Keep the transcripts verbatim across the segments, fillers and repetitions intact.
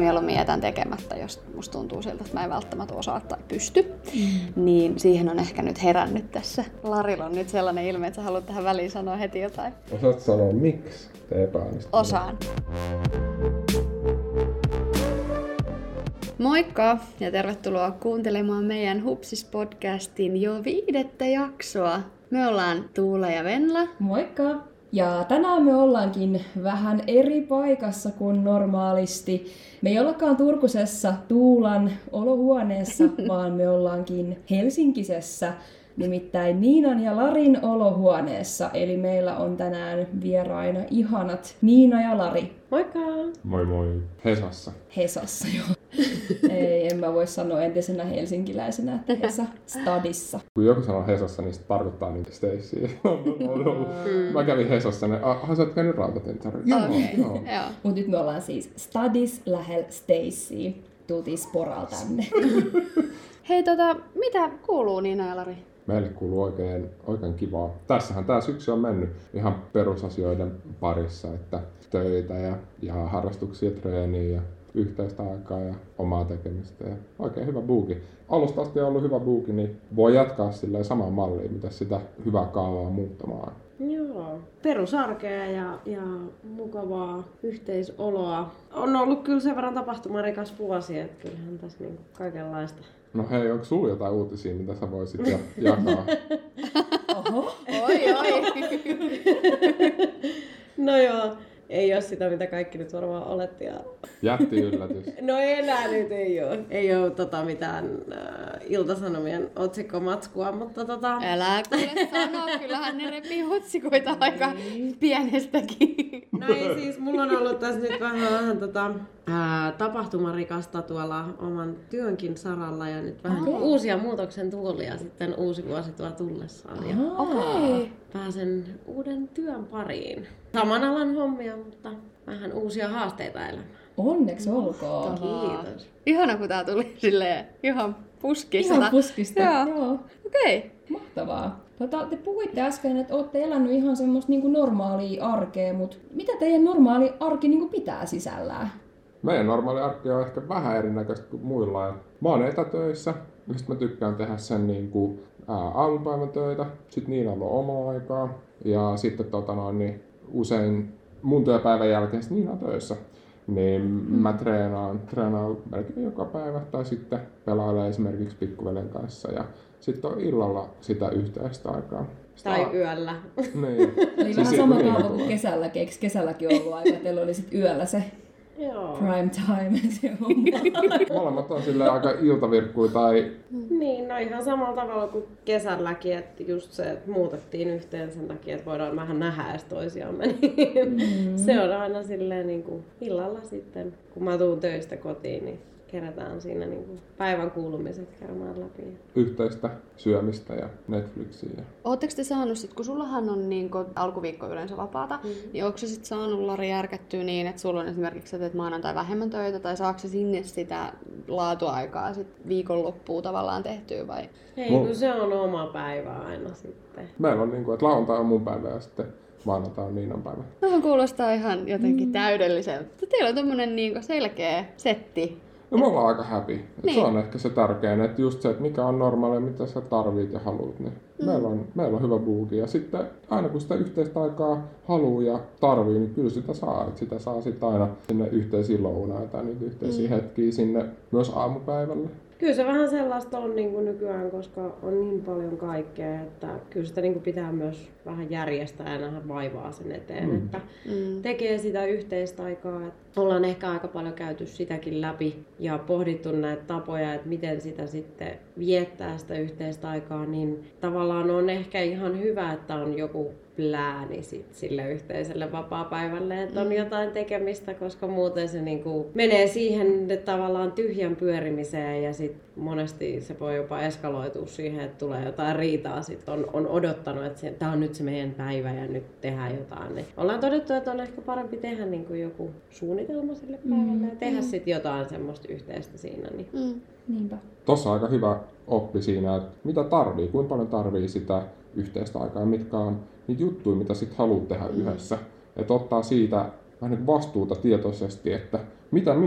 mieluummin jätän tekemättä, jos musta tuntuu siltä, että mä en välttämättä osaa tai pysty. Mm. Niin siihen on ehkä nyt herännyt tässä. Larilla on nyt sellainen ilme, että sä haluat tähän väliin sanoa heti jotain. Osaat sanoa, miksi te epäonnistutte? Osaan. Moikka ja tervetuloa kuuntelemaan meidän Hupsis-podcastin jo viidettä jaksoa. Me ollaan Tuula ja Venla. Moikka! Ja tänään me ollaankin vähän eri paikassa kuin normaalisti. Me ei ollakaan Turkusessa Tuulan olohuoneessa, vaan me ollaankin Helsinkisessä, nimittäin Niinan ja Larin olohuoneessa. Eli meillä on tänään vieraina ihanat Niina ja Lari. Moikka! Moi moi. Hesassa. Hesassa, joo. Ei, en mä voi sanoa entisenä helsinkiläisenä, että Hesa Stadissa. Kun joku sanoo Hesassa, niin se tarkoittaa niitä Stacyä. Mä kävin Hesassa, niin aha, sä oot käynyt Rautatintarilla. Okei, joo. joo. Mut nyt me ollaan siis Stadis lähellä Stacy. Tultiin Sporalla tänne. Hei tota, mitä kuuluu Niina ja Lari? Meille kuuluu oikein, oikein kivaa. Tässähän tää syksy on mennyt ihan perusasioiden parissa, että töitä ja, ja harrastuksia, treeniä ja yhteistä aikaa ja omaa tekemistä. Ja oikein hyvä buuki. Alusta asti on ollut hyvä buuki, niin voi jatkaa silleen samaan malliin, mitä sitä hyvää kaavaa muuttamaan. Joo. Perusarkea ja, ja mukavaa yhteisoloa. On ollut kyllä sen verran tapahtumarikas vuosi, että kyllähän tässä niinku kaikenlaista. No hei, onko sulla jotain uutisia, mitä sä voisit ja jakaa? Oho. Oi, oi. No joo, ei ole sitä, mitä kaikki nyt varmaan olet. Ja... Jätti yllätys. No enää nyt ei ole. Ei ole tota, mitään äh, Ilta-Sanomien otsikkomatskua, mutta tota... Älä kuule sanoa, kyllähän ne repii otsikoita aika pienestäkin. No ei siis, mulla on ollut tässä nyt vähän, vähän tota, ää, tapahtumarikasta tuolla oman työnkin saralla ja nyt vähän Okay. uusia muutoksen tuolia sitten uusi vuosi tuo tullessaan. Ja Okei. pääsen uuden työn pariin. Saman alan hommia, mutta vähän uusia haasteita elämään. Onneksi olkoon. Kiitos. Ihana, kun tää tuli silleen ihan puskista. Ihan puskista. Joo. Joo. Okei. Okay. Mahtavaa. Tota, te puhuitte äsken, että olette elänyt ihan semmoista niinku normaalia arkea, mutta mitä teidän normaali arki niinku pitää sisällään? Meidän normaali arki on ehkä vähän erinäköistä kuin muilla. Mä oon etätöissä, ja sit mä tykkään tehdä sen niin kuin, ää, aamupäivän töitä. Sitten Niinalla on omaa aikaa. Ja sitten tota noin, niin usein mun työpäivän jälkeen sit Niina on töissä. Niin mm. mä treenaan, treenaan melkein joka päivä tai sitten pelailen esimerkiksi pikkuveljen kanssa. Ja sitten on illalla sitä yhteistä aikaa. Sitä Tai a- yöllä. Niin. Eli Siis vähän sama niin, kaava niin. kuin kesälläkin. Eikö kesälläkin ollut aika, että teillä oli sit yöllä se Joo. prime time se homma? Molemmat on silleen aika iltavirkkuja tai Niin, no ihan samalla tavalla kuin kesälläkin, että just se, että muutettiin yhteen sen takia, että voidaan vähän nähdä edes toisiamme, niin mm. se on aina silleen niin kuin illalla sitten, kun mä tuun töistä kotiin, niin kerätään siinä niin kuin päivän kuulumiset käymään läpi. yhteistä syömistä ja Netflixiä. Ootteko te saanut sit, kun sullahan on niin kun alkuviikko yleensä vapaata, mm. niin onko se sit saanut Lari järkättyä niin, että sulla on esimerkiksi, että teet maanantai vähemmän töitä, tai saako se sinne sitä laatuaikaa sit viikonloppuun tavallaan tehtyä vai? Ei, Mul- kun se on oma päivä aina sitten. Meillä on niin kuin, että lauantai on mun päivä ja sitten maanantai on Niinan päivä. Tähän kuulostaa ihan jotenkin mm. täydelliseltä. Teillä on tommonen niin selkeä setti. No me ollaan aika happy. Niin. Se Niin. on ehkä se tärkein, että just se, että mikä on normaalia, mitä sä tarvit ja haluat, niin mm. meillä, on, meillä on hyvä buuki. Ja sitten aina kun sitä yhteistä aikaa haluaa ja tarvii, niin kyllä sitä saa. Et sitä saa sitten aina sinne yhteisiä lounaita tai niitä yhteisiä mm. hetkiä sinne myös aamupäivälle. Kyllä se vähän sellaista on niin kuin nykyään, koska on niin paljon kaikkea, että kyllä sitä niin kuin pitää myös vähän järjestää ja nähdä vaivaa sen eteen, mm. että mm. tekee sitä yhteistä aikaa. Että ollaan ehkä aika paljon käyty sitäkin läpi ja pohdittu näitä tapoja, että miten sitä sitten viettää sitä yhteistä aikaa, niin tavallaan on ehkä ihan hyvä, että on joku plääni sit sille yhteiselle vapaapäivälle, että on jotain tekemistä, koska muuten se niinku menee siihen tavallaan tyhjän pyörimiseen ja sit monesti se voi jopa eskaloitua siihen, että tulee jotain riitaa. Sit on, on odottanut, että tämä on nyt se meidän päivä ja nyt tehdään jotain. Niin ollaan todettu, että on ehkä parempi tehdä niinku joku suunnitelma sille päivälle mm. ja tehdä mm. sit jotain semmoista yhteistä siinä. Niin. Mm. Niinpä. Tossa on aika hyvä oppi siinä, että mitä tarvii, kuinka paljon tarvii sitä yhteistä aikaa ja mitkä on niitä juttuja, mitä sit haluat tehdä mm. yhdessä. Että ottaa siitä vähän niin kuin vastuuta tietoisesti, että mitä minä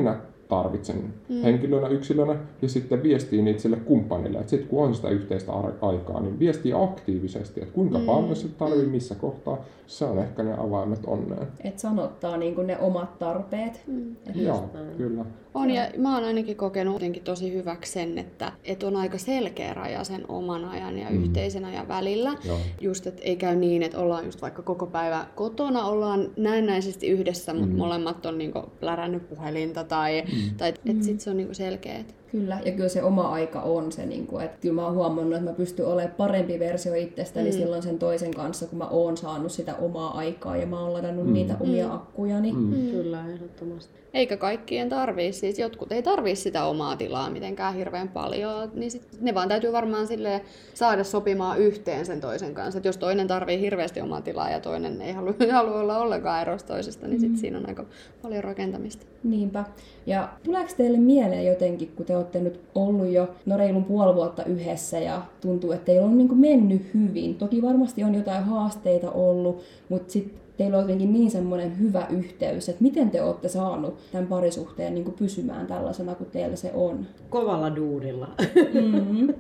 tarvitsen mm. henkilönä, yksilönä, ja sitten viestii niitä sille kumppanille. Että sitten kun on sitä yhteistä aikaa, niin viestii aktiivisesti, että kuinka mm. paljon se tarvii, missä kohtaa. Se on ehkä ne avaimet onneen. Että sanottaa niin ne omat tarpeet. Mm. Joo, kyllä. On, ja mä oon ainakin kokenut jotenkin tosi hyväksi sen, että, että on aika selkeä raja sen oman ajan ja mm. yhteisen ajan välillä. Joo. Just, että ei käy niin, että ollaan just vaikka koko päivä kotona, ollaan näennäisesti yhdessä, mutta mm. molemmat on niinku plärännyt puhelinta tai, mm. tai että mm. sit se on niinku selkeä. Kyllä, ja kyllä se oma aika on se, että kyllä mä oon huomannut, että mä pystyn olemaan parempi versio itsestäni mm. silloin sen toisen kanssa, kun mä oon saanut sitä omaa aikaa ja mä oon ladannut mm. niitä omia mm. akkujani. Mm. Kyllä, ehdottomasti. Eikä kaikkien tarvii, siis jotkut ei tarvii sitä omaa tilaa mitenkään hirveän paljon, niin sit ne vaan täytyy varmaan silleen saada sopimaan yhteen sen toisen kanssa. Et jos toinen tarvii hirveästi omaa tilaa ja toinen ei halua, halua olla ollenkaan erossa toisesta, niin sit mm. siinä on aika paljon rakentamista. Niinpä. Ja tuleeko teille mieleen jotenkin, kun te olette nyt ollut jo no reilun puoli vuotta yhdessä ja tuntuu, että teillä on niin kuin mennyt hyvin. Toki varmasti on jotain haasteita ollut, mutta sitten teillä on jotenkin niin semmoinen hyvä yhteys, että miten te olette saanut tämän parisuhteen niin kuin pysymään tällaisena kuin teillä se on? Kovalla duunilla. Mm-hmm.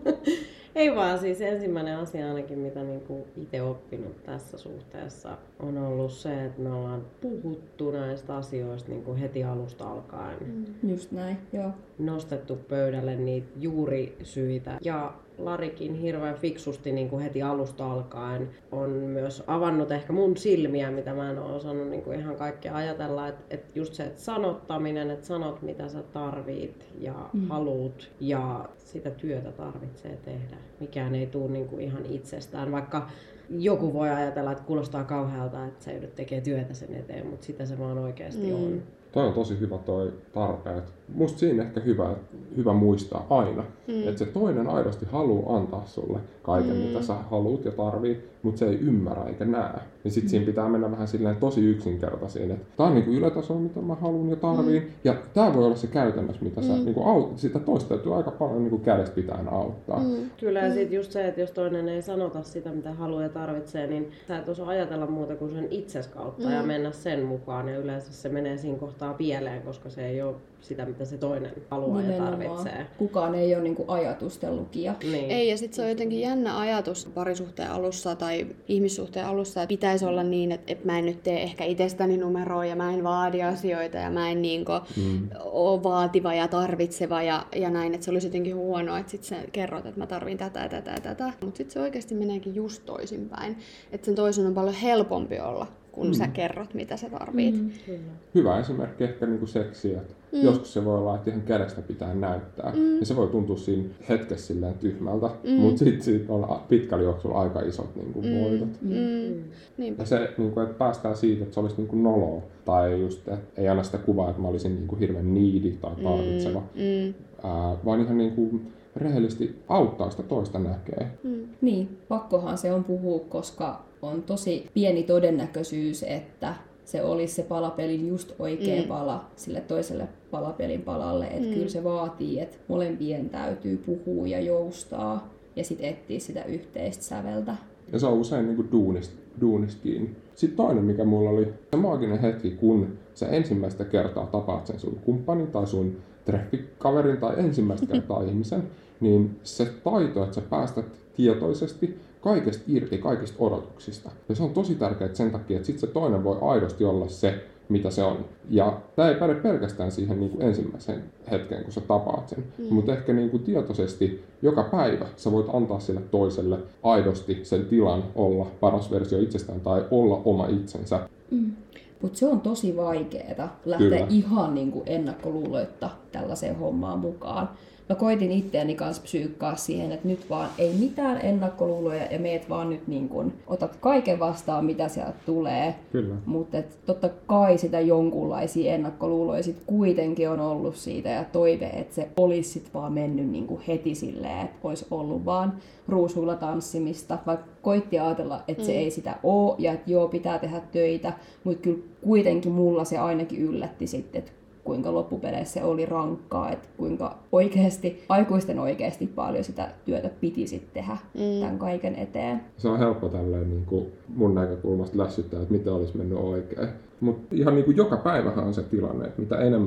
Ei vaan, siis ensimmäinen asia ainakin, mitä niinku itse oppinut tässä suhteessa, on ollut se, että me ollaan puhuttu näistä asioista niinku heti alusta alkaen. Mm. Just näin, joo. Nostettu pöydälle niitä juurisyitä. Ja Larikin hirveän fiksusti niin kuin heti alusta alkaen on myös avannut ehkä mun silmiä, mitä mä en ole osannut niin kuin ihan kaikkea ajatella. Että et just se, että sanottaminen, että sanot mitä sä tarvit ja mm. haluut ja sitä työtä tarvitsee tehdä. Mikään ei tule niin kuin ihan itsestään, vaikka joku voi ajatella, että kuulostaa kauhealta, että sä joudut tekemään työtä sen eteen, mutta sitä se vaan oikeasti mm. on. Toi on tosi hyvä toi tarpeet. Musta siinä ehkä hyvä, hyvä muistaa aina, mm. että se toinen aidosti haluaa antaa sulle kaiken, mm. mitä sä haluut ja tarvit, mutta se ei ymmärrä eikä näe. Niin sit mm. siinä pitää mennä vähän silleen tosi yksinkertaisiin, että tää on niinku ylätasoa, mitä mä haluan ja tarviin, mm. ja tää voi olla se käytännössä, mitä mm. sä niinku aut- sitä toista täytyy aika paljon niinku kädestä pitäen auttaa. Mm. Kyllä, ja sit just se, että jos toinen ei sanota sitä, mitä haluaa ja tarvitsee, niin sä et osaa ajatella muuta kuin sen itses kautta mm. ja mennä sen mukaan, ja yleensä se menee siinä kohtaa pieleen, koska se ei ole sitä, mitä se toinen haluaa nimenomaan ja tarvitsee. Kukaan ei ole niinku ajatusten lukija. Niin. Ei, ja sitten se on jotenkin jännä ajatus parisuhteen alussa tai ihmissuhteen alussa, että pitäisi olla niin, että, että mä en nyt tee ehkä itsestäni numeroa ja mä en vaadi asioita ja mä en niinku mm. ole vaativa ja tarvitseva ja, ja näin, että se olisi jotenkin huonoa, että sitten sä kerrot, että mä tarvin tätä, tätä ja tätä. Mutta sitten se oikeasti meneekin just toisinpäin, että sen toisen on paljon helpompi olla, kun mm. sä kerrot, mitä sä tarvit. Mm. Hyvä esimerkki ehkä niinku seksiä. Mm. Joskus se voi olla, että ihan kädestä pitää näyttää. Mm. Ja se voi tuntua siinä hetkessä silleen tyhmältä, mm. mutta sitten siitä on pitkällä juoksulla aika isot niinku mm. voitot. Mm. Mm. Ja se, niinku, että päästään siitä, että se olisi niinku noloa. Tai just, että ei anna sitä kuvaa, että mä olisin niinku hirveän needy tai tarvitseva. Mm. Ää, vaan ihan niinku rehellisesti auttaa sitä toista näkee. Mm. Niin, pakkohan se on puhua, koska on tosi pieni todennäköisyys, että se olisi se palapelin just oikea mm. pala sille toiselle palapelin palalle. Että mm. kyllä se vaatii, että molempien täytyy puhua ja joustaa ja sitten etsiä sitä yhteistä säveltä. Ja se on usein niin kuin duunista, duunista kiinni. Sitten toinen, mikä mulla oli se maaginen hetki, kun sä ensimmäistä kertaa tapaat sen sun kumppanin tai sun treffikaverin tai ensimmäistä kertaa ihmisen, niin se taito, että sä päästät tietoisesti kaikesta irti, kaikista odotuksista. Ja se on tosi tärkeää sen takia, että sit se toinen voi aidosti olla se, mitä se on. Ja tämä ei päde pelkästään siihen niin kuin ensimmäiseen hetkeen, kun sä tapaat sen. Mm. Mutta ehkä niin kuin tietoisesti joka päivä sä voit antaa sille toiselle aidosti sen tilan olla paras versio itsestään tai olla oma itsensä. Mm. Mutta se on tosi vaikeaa lähteä Kyllä. ihan niin kuin ennakkoluuloitta tällaiseen hommaan mukaan. Mä koitin itseäni kanssa psyykkaa siihen, että nyt vaan ei mitään ennakkoluuloja ja meet vaan nyt niin kun otat kaiken vastaan, mitä sieltä tulee. Mutta totta kai sitä jonkunlaisia ennakkoluuloja sit kuitenkin on ollut siitä ja toive, että se olisi sit vaan mennyt niin kuin heti silleen, että olisi ollut vaan ruusuilla tanssimista. Vaikka koitti ajatella, että mm. se ei sitä ole ja että joo, pitää tehdä töitä, mutta kyllä kuitenkin mulla se ainakin yllätti sitten, että kuinka loppupeleissä se oli rankkaa, että kuinka oikeasti, aikuisten oikeasti paljon sitä työtä piti sitten tehdä mm. tämän kaiken eteen. Se on helppo tälleen niin kuin mun näkökulmasta lässyttää, että mitä olisi mennyt oikein. Mutta ihan niin kuin joka päivähän on se tilanne, että mitä enemmän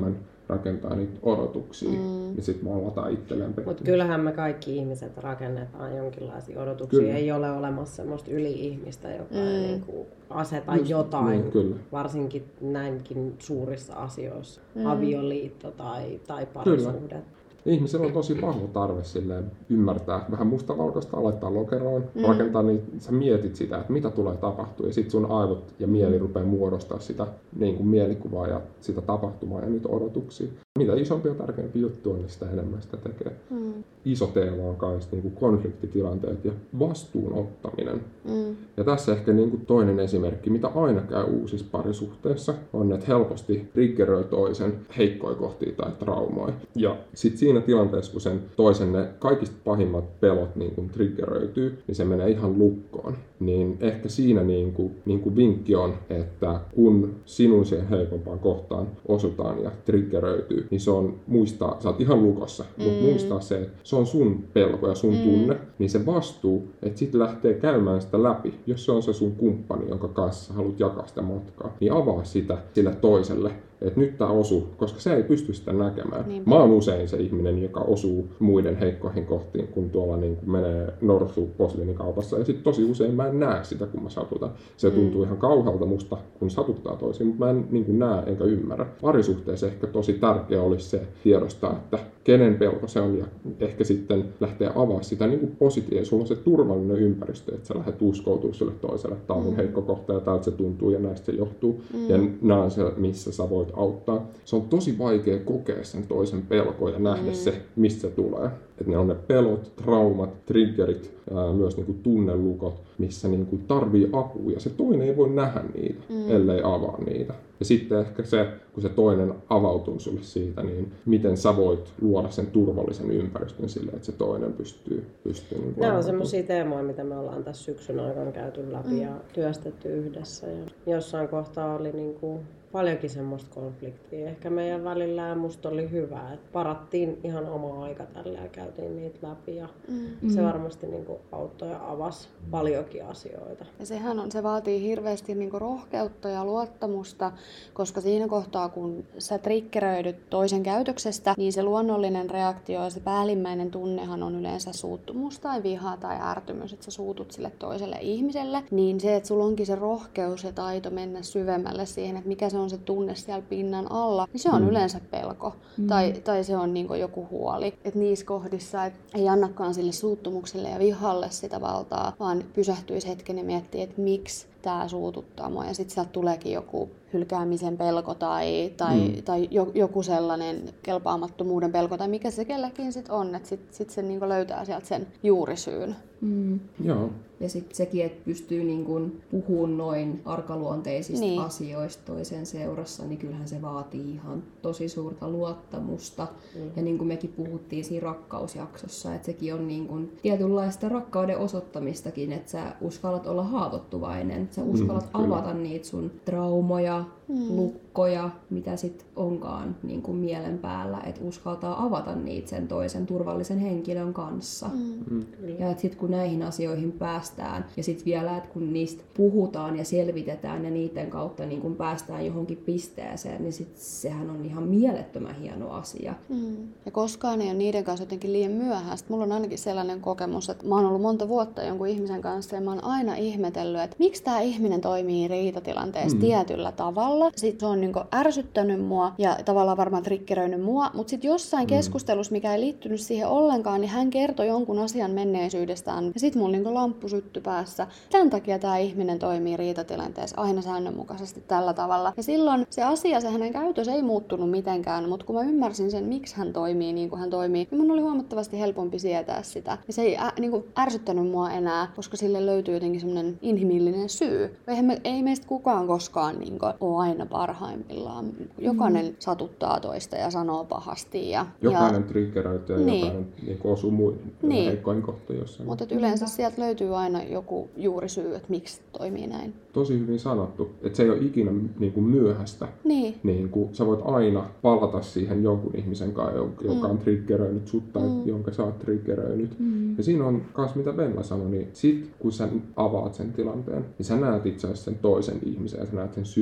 rakentaa niitä odotuksia, mm. niin sitten maalataan itselleen peliä. Mutta kyllähän me kaikki ihmiset rakennetaan jonkinlaisia odotuksia. Kyllä. Ei ole olemassa semmoista yli-ihmistä, joka mm. ei niinku aseta Just, jotain, niin, varsinkin näinkin suurissa asioissa, mm. avioliitto tai, tai parisuhde. Kyllä. Ihmisellä on tosi vahva tarve silleen ymmärtää vähän mustavalkoista, laittaa lokeroon, mm. rakentaa niin, sä mietit sitä, että mitä tulee tapahtua, ja sitten sun aivot ja mieli rupeaa muodostaa sitä niin kuin mielikuvaa ja sitä tapahtumaa ja niitä odotuksia. Mitä isompi ja tärkeämpi juttu on, niin sitä enemmän sitä tekee. Mm. Iso teema on myös niin kuin konfliktitilanteet ja vastuun ottaminen. Mm. Ja tässä ehkä niin kuin toinen esimerkki, mitä aina käy uusissa parisuhteissa, on, että helposti triggeröi toisen heikkoja kohtia tai traumoja. Ja sitten siinä tilanteessa, kun sen toisen ne kaikista pahimmat pelot niin kuin triggeröityy, niin se menee ihan lukkoon. Niin ehkä siinä niin kuin, niin kuin vinkki on, että kun sinun siihen heikompaan kohtaan osutaan ja triggeröityy, niin se on muistaa, sä oot ihan lukossa, mm. mutta muistaa se, että se on sun pelko ja sun mm. tunne, niin se vastuu, että sit lähtee käymään sitä läpi, jos se on se sun kumppani, jonka kanssa haluat jakaa sitä matkaa, niin avaa sitä sille toiselle, että nyt tää osuu, koska se ei pysty sitä näkemään. Niin. Mä oon usein se ihminen, joka osuu muiden heikkoihin kohtiin, kun tuolla niin kun menee norsu posliinikaupassa, ja sit tosi usein mä en näe sitä, kun mä satutan. Se mm. tuntuu ihan kauhealta musta, kun satuttaa toisiin, mutta mä en niin kun näe enkä ymmärrä. Parisuhteessa ehkä tosi tärkeä olisi se tiedostaa, että kenen pelko se on, ja ehkä sitten lähtee avaa sitä niin kuin positiivisesti. Sulla on se turvallinen ympäristö, että sä lähdet uskoutumaan sille toiselle, että tää on mun heikko kohta ja täältä se tuntuu ja näistä se johtuu. Mm. Ja nää on se, missä sä voit auttaa. Se on tosi vaikea kokea sen toisen pelkoa ja nähdä mm. se, mistä se tulee. Että ne on ne pelot, traumat, triggerit, ää, myös niinku tunnelukot, missä niinku tarvii apua. Ja se toinen ei voi nähdä niitä, mm. ellei avaa niitä. Ja sitten ehkä se, kun se toinen avautuu sulle siitä, niin miten sä voit luoda sen turvallisen ympäristön sille, että se toinen pystyy... pystyy niin Nämä on semmoisia teemoja, mitä me ollaan tässä syksyn aikana käyty läpi mm. ja työstetty yhdessä. Ja jossain kohtaa oli niin kuin paljonkin semmoista konfliktia ehkä meidän välillä, ja musta oli hyvä, että parattiin ihan oma aika tällä ja käytiin niitä läpi, ja mm. se varmasti niin kuin auttoi ja avasi paljonkin asioita. Ja sehän on, se vaatii hirveästi niin kuin rohkeutta ja luottamusta, koska siinä kohtaa, kun sä triggeröidyt toisen käytöksestä, niin se luonnollinen reaktio ja se päällimmäinen tunnehan on yleensä suuttumus tai viha tai ärtymys, että sä suutut sille toiselle ihmiselle, niin se, että sulla onkin se rohkeus ja taito mennä syvemmälle siihen, että mikä se on se tunne siellä pinnan alla, niin se on mm. yleensä pelko mm. tai, tai se on niin kuin joku huoli. Että niissä kohdissa et ei annakaan sille suuttumukselle ja vihalle sitä valtaa, vaan pysähtyisi hetken ja miettii, että miksi tämä suututtaa mua. Ja sitten sieltä tuleekin joku hylkäämisen pelko tai, tai, mm. tai joku sellainen kelpaamattomuuden pelko tai mikä se kellekin sitten on. Että sitten sit se niinku löytää sieltä sen juurisyyn. Mm. Joo. Ja sitten sekin, että pystyy niinku puhumaan noin arkaluonteisista niin. asioista toisen seurassa, niin kyllähän se vaatii ihan tosi suurta luottamusta. Mm. Ja niin kuin mekin puhuttiin siinä rakkausjaksossa, että sekin on niinku tietynlaista rakkauden osoittamistakin, että sä uskallat olla haavoittuvainen. Sä uskallat mm, avata niitä sun traumoja, mm. lukkoja, mitä sit onkaan niin kuin mielen päällä, että uskaltaa avata niitä sen toisen turvallisen henkilön kanssa. Mm. Ja että sit kun näihin asioihin päästään, ja sit vielä, että kun niistä puhutaan ja selvitetään ja niiden kautta niin kun päästään johonkin pisteeseen, niin sit sehän on ihan mielettömän hieno asia. Mm. Ja koskaan ei ole niiden kanssa jotenkin liian myöhäistä. Mulla on ainakin sellainen kokemus, että mä oon ollut monta vuotta jonkun ihmisen kanssa ja mä oon aina ihmetellyt, että miksi tää ihminen toimii riitatilanteessa mm. tietyllä tavalla. Sitten se on niin kuin ärsyttänyt mua ja tavallaan varmaan triggeröinyt mua, mutta sitten jossain mm. keskustelussa, mikä ei liittynyt siihen ollenkaan, niin hän kertoi jonkun asian menneisyydestään. Ja sitten mulla niin kuin lamppu syttyi päässä. Tämän takia tämä ihminen toimii riitatilanteessa aina säännönmukaisesti tällä tavalla. Ja silloin se asia, se hänen käytös ei muuttunut mitenkään, mutta kun mä ymmärsin sen, miksi hän toimii niin kuin hän toimii, niin mun oli huomattavasti helpompi sietää sitä. Ja se ei ä, niin kuin ärsyttänyt mua enää, koska sille löytyy jotenkin semmoinen inhimillinen syy. Eihän me, ei meistä kukaan koskaan niin kuin ole aina parhaimmillaan. Jokainen mm. satuttaa toista ja sanoo pahasti. Ja, jokainen ja... triggeröityy ja niin. jokainen niin osuu muihin niin. heikkoihin kohtaan jossain. Mutta yleensä sieltä löytyy aina joku juurisyy, että miksi toimii näin. Tosi hyvin sanottu, että se ei ole ikinä niin kuin myöhäistä. Niin. Niin kuin sä voit aina palata siihen jonkun ihmisen kanssa, joka mm. on triggeröinyt sut tai mm. jonka sä oot triggeröinyt. Mm. Ja siinä on myös mitä Bella sanoi, niin sit kun sä avaat sen tilanteen, niin sä näet itse asiassa sen toisen ihmisen ja sä näet sen syvemmän pelon.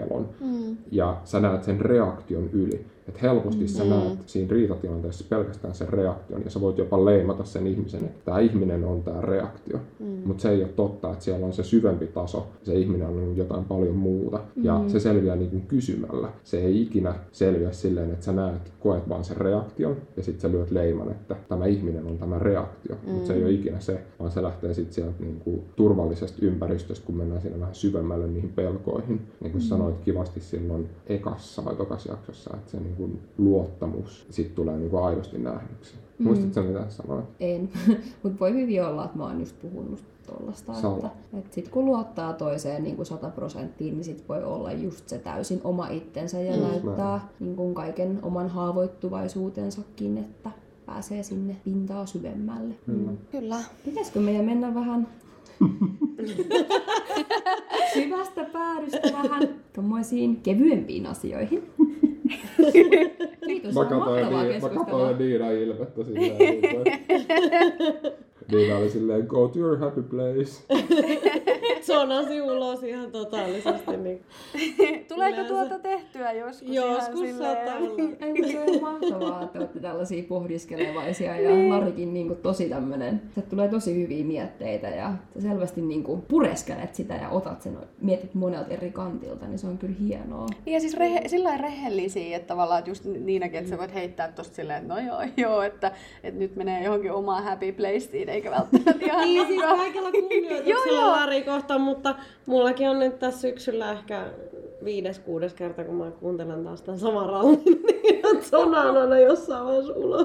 pelon. Mm. Ja sä näet sen reaktion yli. Että helposti sä Mm. näet siinä riitatilanteessa pelkästään sen reaktion. Ja sä voit jopa leimata sen ihmisen, että tämä ihminen on tämä reaktio. Mm. Mutta se ei ole totta, että siellä on se syvempi taso. Se ihminen on jotain paljon muuta. Ja Mm. se selviää niin kuin kysymällä. Se ei ikinä selviä silleen, että sä näet, koet vaan sen reaktion. Ja sitten sä lyöt leiman, että tämä ihminen on tämä reaktio. Mm. Mutta se ei ole ikinä se, vaan se lähtee sitten sieltä niin kuin turvallisesta ympäristöstä, kun mennään siinä vähän syvemmälle niihin pelkoihin. Niin kuin mm. sanoit kivasti silloin ekassa vai tokas jaksossa, että se niin kuin luottamus sit tulee niin kuin aidosti nähdyksi. Mm. Muistatko sä, mitä sanoit? En, mutta voi hyvin olla, että mä oon just puhunut tollasta, Sä että, että sit kun luottaa toiseen niin kuin sata prosenttiin, niin sit voi olla just se täysin oma itsensä ja Mm. näyttää niin kuin kaiken oman haavoittuvaisuutensakin, että pääsee sinne pintaa syvemmälle. Mm. Kyllä. Pitäisikö meidän mennä vähän syvästä päädystä vähän tommoisiin kevyempiin asioihin? Kiitos, Mä on katsoin, mahtavaa Niina, mä keskustelua. katsoin Niina ilmettä silleen. niin kuin- Niina oli silleen, go to your happy place. Zonasi ulos ihan totaalisesti. Niin. Tuleeko Yleensä. tuota tehtyä joskus? ihan Joskus silleen- saattaa olla. Ei, mutta se on mahtavaa, että olette tällaisia pohdiskelevaisia ja niin. Larikin niin kuin tosi tämmönen, se tulee tosi hyviä mietteitä ja sä selvästi niin kuin pureskelet sitä ja otat sen, mietit monelta eri kantilta, niin se on kyllä hienoa. Ja siis rehe, sillä rehellisiä, että tavallaan että just Niinakin, että sä voit heittää tosta silleen, että no joo, joo, että, että nyt menee johonkin omaan happy placeen, eikä välttämättä ihan... Niin siis kaikella Joo, kunnioituksella joo. Lari kohtaan, mutta mullakin on nyt tässä syksyllä ehkä viides, kuudes kerta, kun mä kuuntelen taas tämän saman rallin, niin Zona on aina jossain vaiheessa ulos.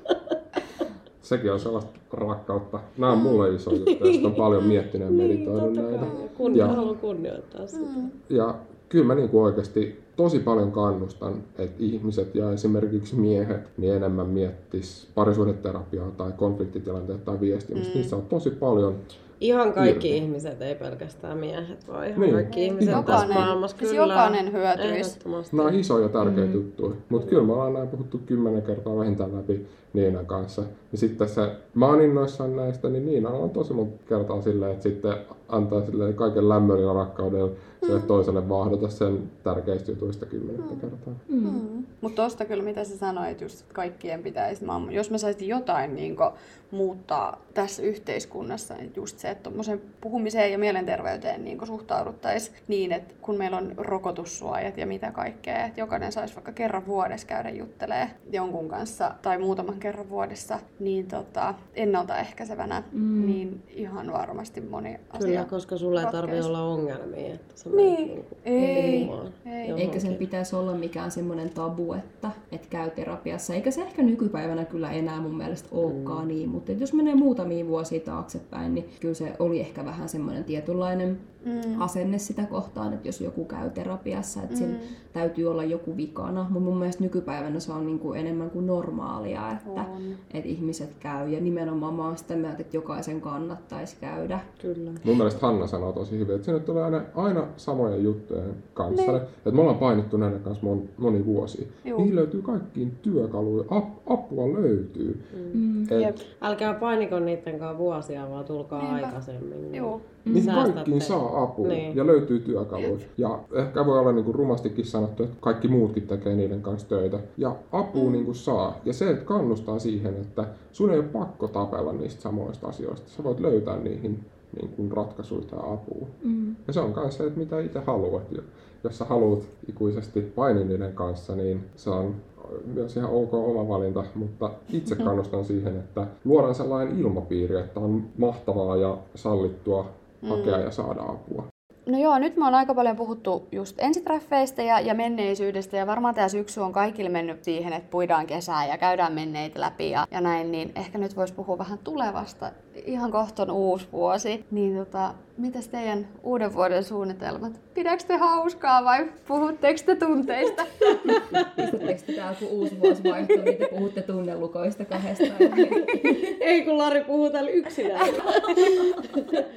Sekin on sellaista rakkautta. Nämä on mulle iso juttu, josta on paljon miettinyt ja meditoinut Niin, näitä. totta kai. Kunnia, Ja- haluan kunnioittaa sitä. Ja kyllä mä niin kuin oikeasti tosi paljon kannustan, että ihmiset ja esimerkiksi miehet niin enemmän miettis parisuhdeterapiaa tai konfliktitilanteita tai viestimistä. Mm. Niissä on tosi paljon. Ihan kaikki Irti. ihmiset, ei pelkästään miehet, vaan ihan Niin. kaikki ihmiset tässä Jokainen- maailmassa. siis Kyllä, jokainen hyötyisi. ehdottomasti. Nämä on isoja ja tärkeitä mm. juttuja, mutta kyllä me ollaan näin puhuttu kymmenen kertaa vähintään läpi Niinan kanssa. Ja sitten tässä, mä oon innoissaan näistä, niin Niina on tosi monta kertaa silleen, että sitten antaa silleen kaiken lämmön ja rakkauden sille toiselle vahdota sen tärkeistä jutuista kymmenettä kertaa. Mm. Mutta tosta kyllä, mitä sä sanoit, just, että kaikkien pitäisi, mä, jos mä saisin jotain niin kun, muuttaa tässä yhteiskunnassa, niin just se, että tuommoiseen puhumiseen ja mielenterveyteen niin suhtauduttaisiin niin, että kun meillä on rokotussuojat ja mitä kaikkea, että jokainen saisi vaikka kerran vuodessa käydä juttelemaan jonkun kanssa tai muutaman kerran vuodessa, niin tota, ennaltaehkäisevänä, mm. niin ihan varmasti moni asia. Kyllä, koska sulla ei tarvitse ratkeisi. olla ongelmia. Että sä Niin. menet niinku Ei. puhumaan Ei. johonkin. Eikä sen pitäisi olla mikään semmoinen tabu, että, että käy terapiassa. Eikä se ehkä nykypäivänä kyllä enää mun mielestä olekaan mm. niin, mutta jos menee muutamia vuosia taaksepäin, niin kyllä se oli ehkä vähän semmoinen tietynlainen mm. asenne sitä kohtaan, että jos joku käy terapiassa, että mm. sillä täytyy olla joku vikana. Mutta mun mielestä nykypäivänä se on niin kuin enemmän kuin normaalia, että, että ihmiset käy. Ja nimenomaan mä oon sitä mieltä, että jokaisen kannattaisi käydä. Kyllä. Mun mielestä Hanna sanoo tosi hyvin, että sinne tulee aina, aina samoja juttuja kanssa. Niin. Että me ollaan painittu näiden kanssa mon, moni vuosi. Juu. Niihin löytyy kaikkiin työkaluja, ap, apua löytyy. Mm. Et, Älkää painiko niiden kanssa vuosia, vaan tulkaa Niinpä. aikaisemmin. Joo. Niin Säästätte. kaikkiin saa apua Niin. ja löytyy työkaluja. Ja ehkä voi olla niinku rumastikin sanottu, että kaikki muutkin tekee niiden kanssa töitä. Ja apua mm. niinku saa. Ja se, että kannustaa siihen, että sun ei ole pakko tapella niistä samoista asioista. Sä voit löytää niihin niinku ratkaisuja ja apua. Mm. Ja se on myös se, että mitä itse haluat. Ja jos sä haluat ikuisesti painia niiden kanssa, niin se on myös ihan ok oma valinta, mutta itse kannustan siihen, että luodaan sellainen ilmapiiri, että on mahtavaa ja sallittua hakea ja saada apua. No joo, nyt me on aika paljon puhuttu just ensitreffeistä ja, ja menneisyydestä ja varmaan tämä syksy on kaikille mennyt siihen, että puidaan kesää ja käydään menneitä läpi ja, ja näin, niin ehkä nyt voisi puhua vähän tulevasta. Ihan kohta on uusi vuosi, niin tota, mitäs teidän uuden vuoden suunnitelmat? Pidäkö te hauskaa vai puhutteko te tunteista? Pistättekö te täällä, kun uusi vuosi vaihtuu, niin te puhutte tunnelukoista kahdestaan? Ei kun Lari puhuu täällä yksinään.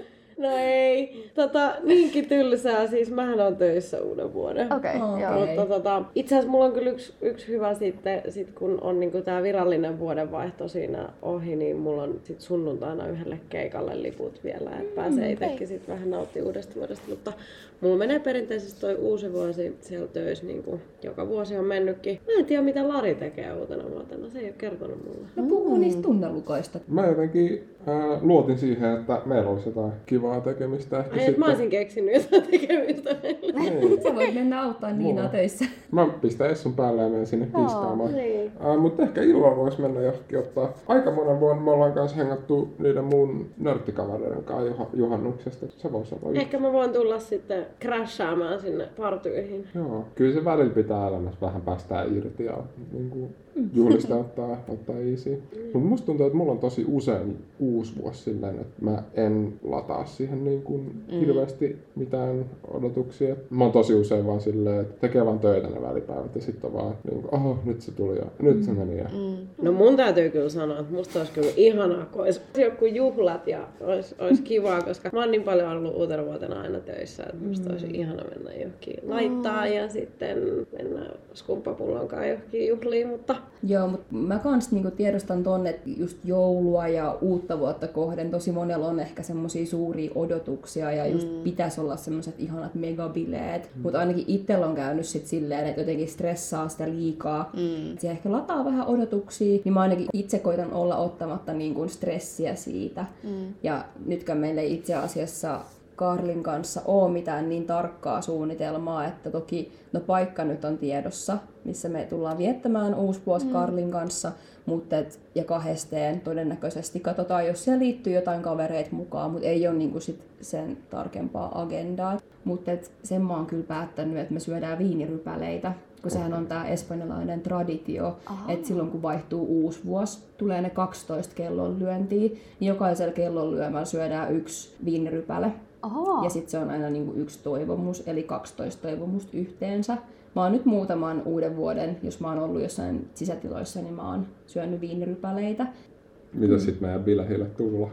No ei. Tota, niinkin tylsää. Siis mähän on töissä uuden vuoden. Okei, okay, Okei. joo. Mutta tota, itse asiassa mulla on kyllä yksi, yksi hyvä sitten, sit kun on niinku tää virallinen vuodenvaihto siinä ohi, niin mulla on sit sunnuntaina yhdelle keikalle liput vielä, että pääsee Mm, itsekin sit vähän nauttimaan uudesta vuodesta. Mutta mulla menee perinteisesti toi uusi vuosi siellä töissä, niin kuin joka vuosi on mennytkin. Mä en tiedä mitä Lari tekee uutena vuotena, se ei ole kertonut mulle. No puhuu niistä tunnelukoista. Mä jotenkin ää, luotin siihen, että meillä olisi jotain kivaa tekemistä. Ehkä Ai, et sitten... mä olisin keksinyt jotain tekemistä meille. Niin. Sä voit mennä auttaa Niinaa töissä. Mä pistän Essun päälle ja menen sinne Joo, piskaamaan. Niin. Uh, mutta ehkä illalla voisi mennä johonkin ottaa. Aika monen vuonna me ollaan kanssa hengattu niiden mun nörttikavereiden kanssa juha, juhannuksesta. Se voisi olla yksi. Ehkä mä voin tulla sitten crashaamaan sinne partyihin. Joo, kyllä se välillä pitää elämässä vähän päästää irti ja niin kuin, juhlista ottaa, ottaa easy. Mutta musta tuntuu, että mulla on tosi usein uusi vuosi silleen, että mä en lataa siihen niin kuin mm. hirveästi mitään odotuksia. Mä oon tosi usein vaan silleen, että tekee vaan töitä ne välipäivät ja sitten on vaan niin kuin, oho, nyt se tuli ja nyt mm. se meni. Ja... Mm. No mun täytyy kyllä sanoa, että musta olisi kyllä ihanaa, kun olisi joku juhlat ja olisi, olisi kivaa, koska mä oon niin paljon ollut uutena vuotena aina töissä, että musta olisi ihana mennä johonkin laittaa ja sitten mennä skumppapullon kanssa johonkin juhliin, mutta Joo, mutta mä kans niinku tiedostan ton, että just joulua ja uutta vuotta kohden tosi monella on ehkä semmosia suuria odotuksia ja just mm. pitäisi olla semmoset ihanat megabileet. Mm. Mutta ainakin itsellä on käynyt sit silleen, että jotenkin stressaa sitä liikaa. Mm. Se ehkä lataa vähän odotuksia, niin mä ainakin itse koitan olla ottamatta niinku stressiä siitä. Mm. Ja nytkään meillä ei itse asiassa Karlin kanssa ole mitään niin tarkkaa suunnitelmaa, että toki no paikka nyt on tiedossa, missä me tullaan viettämään uusi vuosi mm. Karlin kanssa, mutta et, ja kahdesteen todennäköisesti katsotaan, jos siellä liittyy jotain kavereita mukaan, mutta ei ole niinku sit sen tarkempaa agendaa. Mutta sen mä oon kyllä päättänyt, että me syödään viinirypäleitä, kun sehän on tää espanjalainen traditio, että silloin kun vaihtuu uusi vuosi, tulee ne kaksitoista kellonlyöntiä, niin jokaisella kellonlyömällä syödään yksi viinirypäle. Aha. Ja sitten se on aina niinku yksi toivomus, eli kaksitoista toivomusta yhteensä. Mä oon nyt muutaman uuden vuoden, jos mä oon ollut jossain sisätiloissa, niin mä oon syönyt viinirypäleitä. Mitä sit meidän bilehille tulla?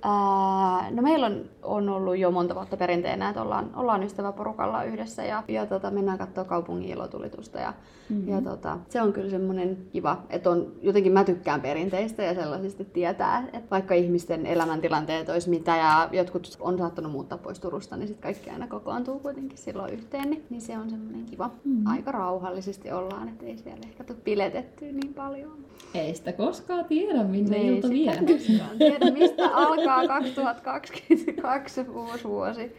Ää, no meillä on, on ollut jo monta vuotta perinteenä, että ollaan, ollaan ystäväporukalla yhdessä ja, ja tota, mennään katsoa kaupungin ilotulitusta. Ja, mm-hmm. ja tota, se on kyllä semmoinen kiva, että on, jotenkin mä tykkään perinteistä ja sellaisista tietää, että vaikka ihmisten elämäntilanteet olisi mitä ja jotkut on saattanut muuttaa pois Turusta, niin sitten kaikki aina kokoontuu kuitenkin silloin yhteen, niin, niin se on semmoinen kiva. Mm-hmm. Aika rauhallisesti ollaan, että ei siellä ehkä tule piletettyä niin paljon. Ei sitä koskaan tiedä, minne ilta vie. Tiedä, mistä alkaa kaksituhattakaksikymmentäkaksi uusi vuosi.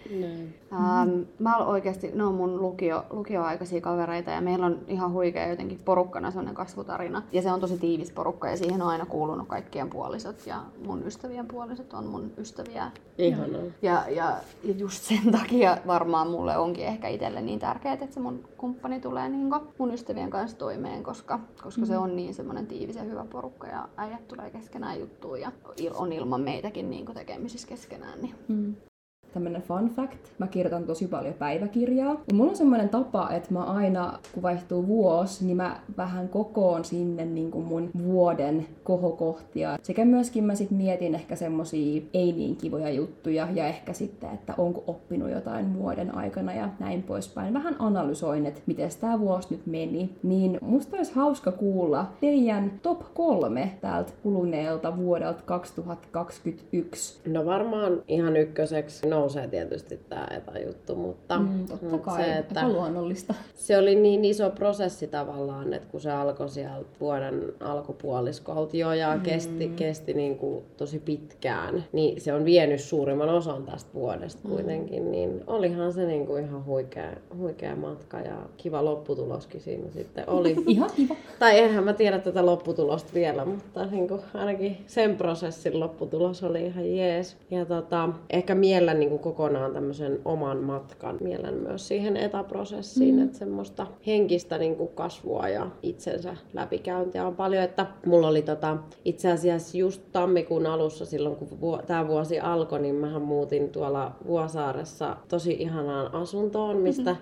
Ähm, mä olen oikeasti, ne on mun lukio, lukioaikaisia kavereita ja meillä on ihan huikea jotenkin porukkana sellainen kasvutarina. Ja se on tosi tiivis porukka ja siihen on aina kuulunut kaikkien puolisot ja mun ystävien puolisot on mun ystäviä. ihanaa. Ja, ja, ja just sen takia varmaan mulle onkin ehkä itselle niin tärkeää, että se mun kumppani tulee niin mun ystävien kanssa toimeen, koska, koska mm. se on niin semmoinen tiivis ja hyvä porukka ja äijät tulee keskenään juttuun ja on ilman meitäkin niin tekemisissä keskenään. Niin. Mm. Tämmönen fun fact. Mä kirjoitan tosi paljon päiväkirjaa. Ja mulla on semmoinen tapa, että mä aina, kun vaihtuu vuosi, niin mä vähän kokoon sinne niin kuin mun vuoden kohokohtia. Sekä myöskin mä sit mietin ehkä semmosia ei niin kivoja juttuja ja ehkä sitten, että onko oppinut jotain vuoden aikana ja näin poispäin. Vähän analysoin, että miten tää vuosi nyt meni. Niin musta olisi hauska kuulla teidän top kolme täältä kuluneelta vuodelta kaksituhattakaksikymmentäyksi. No varmaan ihan ykköseksi nousee tietysti tää etäjuttu, mutta Mm, totta mut kai, se, että aika luonnollista. se oli niin iso prosessi tavallaan, että kun se alkoi sieltä vuoden alkupuoliskolta jo ja mm. kesti, kesti niin kuin tosi pitkään, niin se on vienyt suurimman osan tästä vuodesta mm. kuitenkin, niin olihan se niin kuin ihan huikea, huikea matka ja kiva lopputuloskin siinä sitten oli. Ihan kiva. Tai enhän mä tiedä tätä lopputulosta vielä, mutta niin kuin ainakin sen prosessin lopputulos oli ihan jees. Ja tota, ehkä miellän niin kuin kokonaan tämmöisen oman matkan, miellän myös siihen etäprosessiin, mm. että semmoista henkistä niin kuin kasvua ja itsensä läpikäyntiä on paljon. Että mulla oli tota, itse asiassa just tammikuun alussa silloin, kun vu- tämä vuosi alkoi, niin mähän muutin tuolla Vuosaaressa tosi ihanaan asuntoon, mistä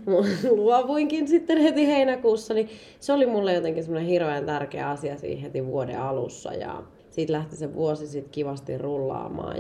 luovuinkin sitten heti heinäkuussa. Niin se oli mulle jotenkin semmoinen hirveän tärkeä asia siinä heti vuoden alussa ja siitä lähti se vuosi sitten kivasti rullaamaan. Ja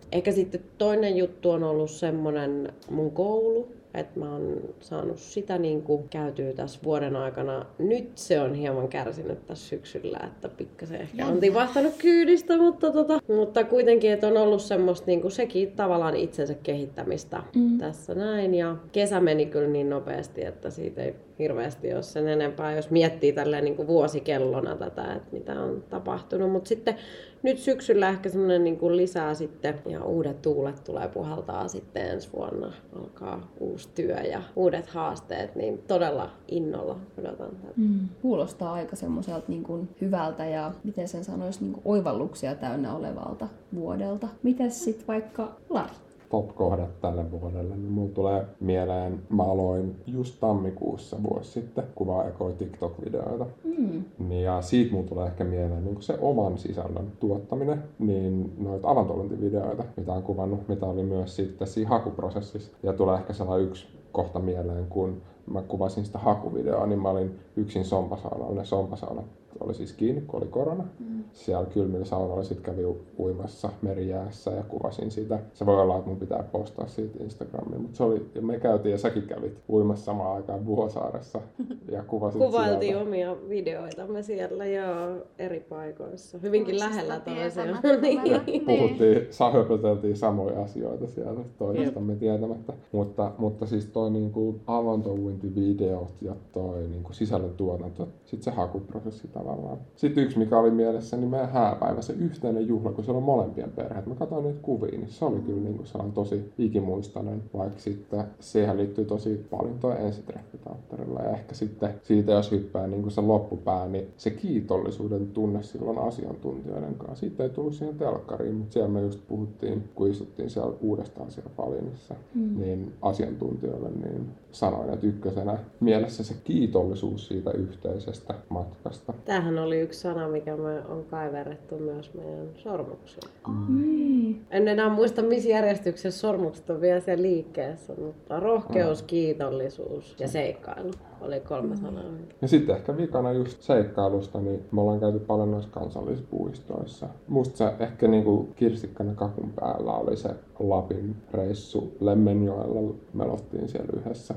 ehkä sitten toinen juttu on ollut semmoinen mun koulu. Että mä oon saanut sitä niin kuin käytyä tässä vuoden aikana. Nyt se on hieman kärsinyt tässä syksyllä, että pikkasen ehkä on tipahtanut kyydistä, mutta, tota, mutta kuitenkin, että on ollut semmoista niin kuin sekin tavallaan itsensä kehittämistä mm. tässä näin. Ja kesä meni kyllä niin nopeasti, että siitä ei hirveästi ole sen enempää, jos miettii tälleen niin kuin vuosikellona tätä, että mitä on tapahtunut. Mutta sitten nyt syksyllä ehkä semmoinen niin kuin lisää sitten ja uudet tuulet tulee puhaltaa sitten ensi vuonna. Alkaa uusi työ ja uudet haasteet, niin todella innolla odotan tätä. Mm. Kuulostaa aika semmoiselta niin kuin hyvältä ja miten sen sanoisi niin kuin oivalluksia täynnä olevalta vuodelta. Mites sitten vaikka Lari? Top-kohdat tälle vuodelle, niin mulla tulee mieleen, mä aloin just tammikuussa vuosi sitten kuvaa ekoi TikTok-videoita. Mm. Ja siitä mulla tulee ehkä mieleen niin se oman sisällön tuottaminen, niin noita avantointivideoita, mitä on kuvannut, mitä oli myös sitten siinä hakuprosessissa. Ja tulee ehkä sellainen yksi kohta mieleen, kun mä kuvasin sitä hakuvideoa, niin mä olin yksin sompasaunalla. Ne sompasaunat oli siis kiinni, kun oli korona. Mm. Siellä kylmillä saunoilla sitten kävi uimassa merijäässä ja kuvasin sitä. Se voi olla, että mun pitää postaa siitä Instagramiin, mutta se oli, ja me käytiin ja säkin kävit uimassa samaan aikaan Vuosaaressa ja kuvasit Kuvailtiin sieltä. omia videoitamme siellä joo, eri paikoissa. Hyvinkin lähellä toisiaan. niin. Puhuttiin, höpöteltiin samoja asioita siellä toisistamme tietämättä. Mutta, mutta siis toi niinku avantouintivideot ja toi niinku sisällön tuotanto, sit se hakuprosessi tavallaan. Sitten yksi, mikä oli mielessä, niin meidän hääpäivä, se yhteinen juhla, kun siellä on molempien perheet. Mä katsoin niitä kuvia, niin se oli kyllä niinku sellainen tosi ikimuistainen, vaikka sitten siihen liittyy tosi paljon toi ensitreffi teatterilla. Ja ehkä sitten siitä, jos hyppää niinku se loppupää, niin se kiitollisuuden tunne silloin asiantuntijoiden kanssa. Siitä ei tullut siihen telkkariin, mutta siellä me just puhuttiin, kun istuttiin siellä uudestaan siellä Palinissa, mm. niin asiantuntijoille niin sanoin, että ykkösenä mielessä se kiitollisuus siitä yhteisestä matkasta. Tämähän oli yksi sana, mikä me on kaiverrettu myös meidän sormukseen. Mm. En enää muista, missä järjestyksessä sormukset on vielä siellä liikkeessä, mutta rohkeus, mm. kiitollisuus ja seikkailu oli kolme mm. sanaa. Ja sitten ehkä vikana just seikkailusta, niin me ollaan käyty paljon noissa kansallispuistoissa. Musta se ehkä niinku kirsikkana kakun päällä oli se Lapin reissu Lemmenjoella. Me oltiin siellä yhdessä.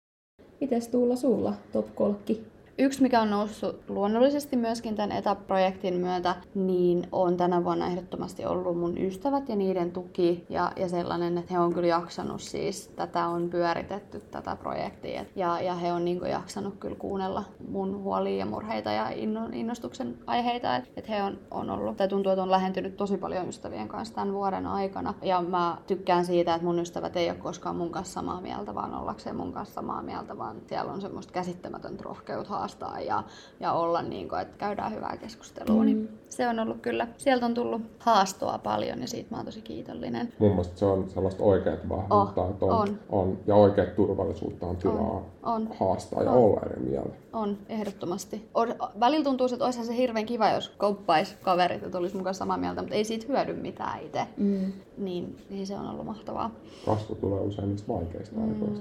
Mites Tuula sulla top-kolkki? Yksi, mikä on noussut luonnollisesti myöskin tämän etäprojektin myötä, niin on tänä vuonna ehdottomasti ollut mun ystävät ja niiden tuki ja, ja sellainen, että he on kyllä jaksanut siis, tätä on pyöritetty tätä projektia ja, ja he on niin kuin jaksanut kyllä kuunnella mun huolia ja murheita ja innostuksen aiheita, että et he on, on ollut, tai tuntuu, että on lähentynyt tosi paljon ystävien kanssa tämän vuoden aikana ja mä tykkään siitä, että mun ystävät ei ole koskaan mun kanssa samaa mieltä, vaan ollakseen mun kanssa samaa mieltä, vaan siellä on semmoista käsittämätöntä rohkeutta ja, ja olla niin kuin, että käydään hyvää keskustelua. Mm. Niin se on ollut kyllä, sieltä on tullut haastoa paljon ja siitä mä oon tosi kiitollinen. Mun mielestä se on sellaista oikeat vahvuutta, oh, että on, on. on, ja oikeat turvallisuutta on tilaa on, on, haastaa ja on. olla eri mieltä. On, ehdottomasti. On, välillä tuntuu, että olisihan se hirveän kiva, jos kouppaisi kaverit, että olisi mukaan samaa mieltä, mutta ei siitä hyödy mitään itse. Mm. Niin, niin se on ollut mahtavaa. Kasvu tulee usein niistä vaikeista mm. aikoista.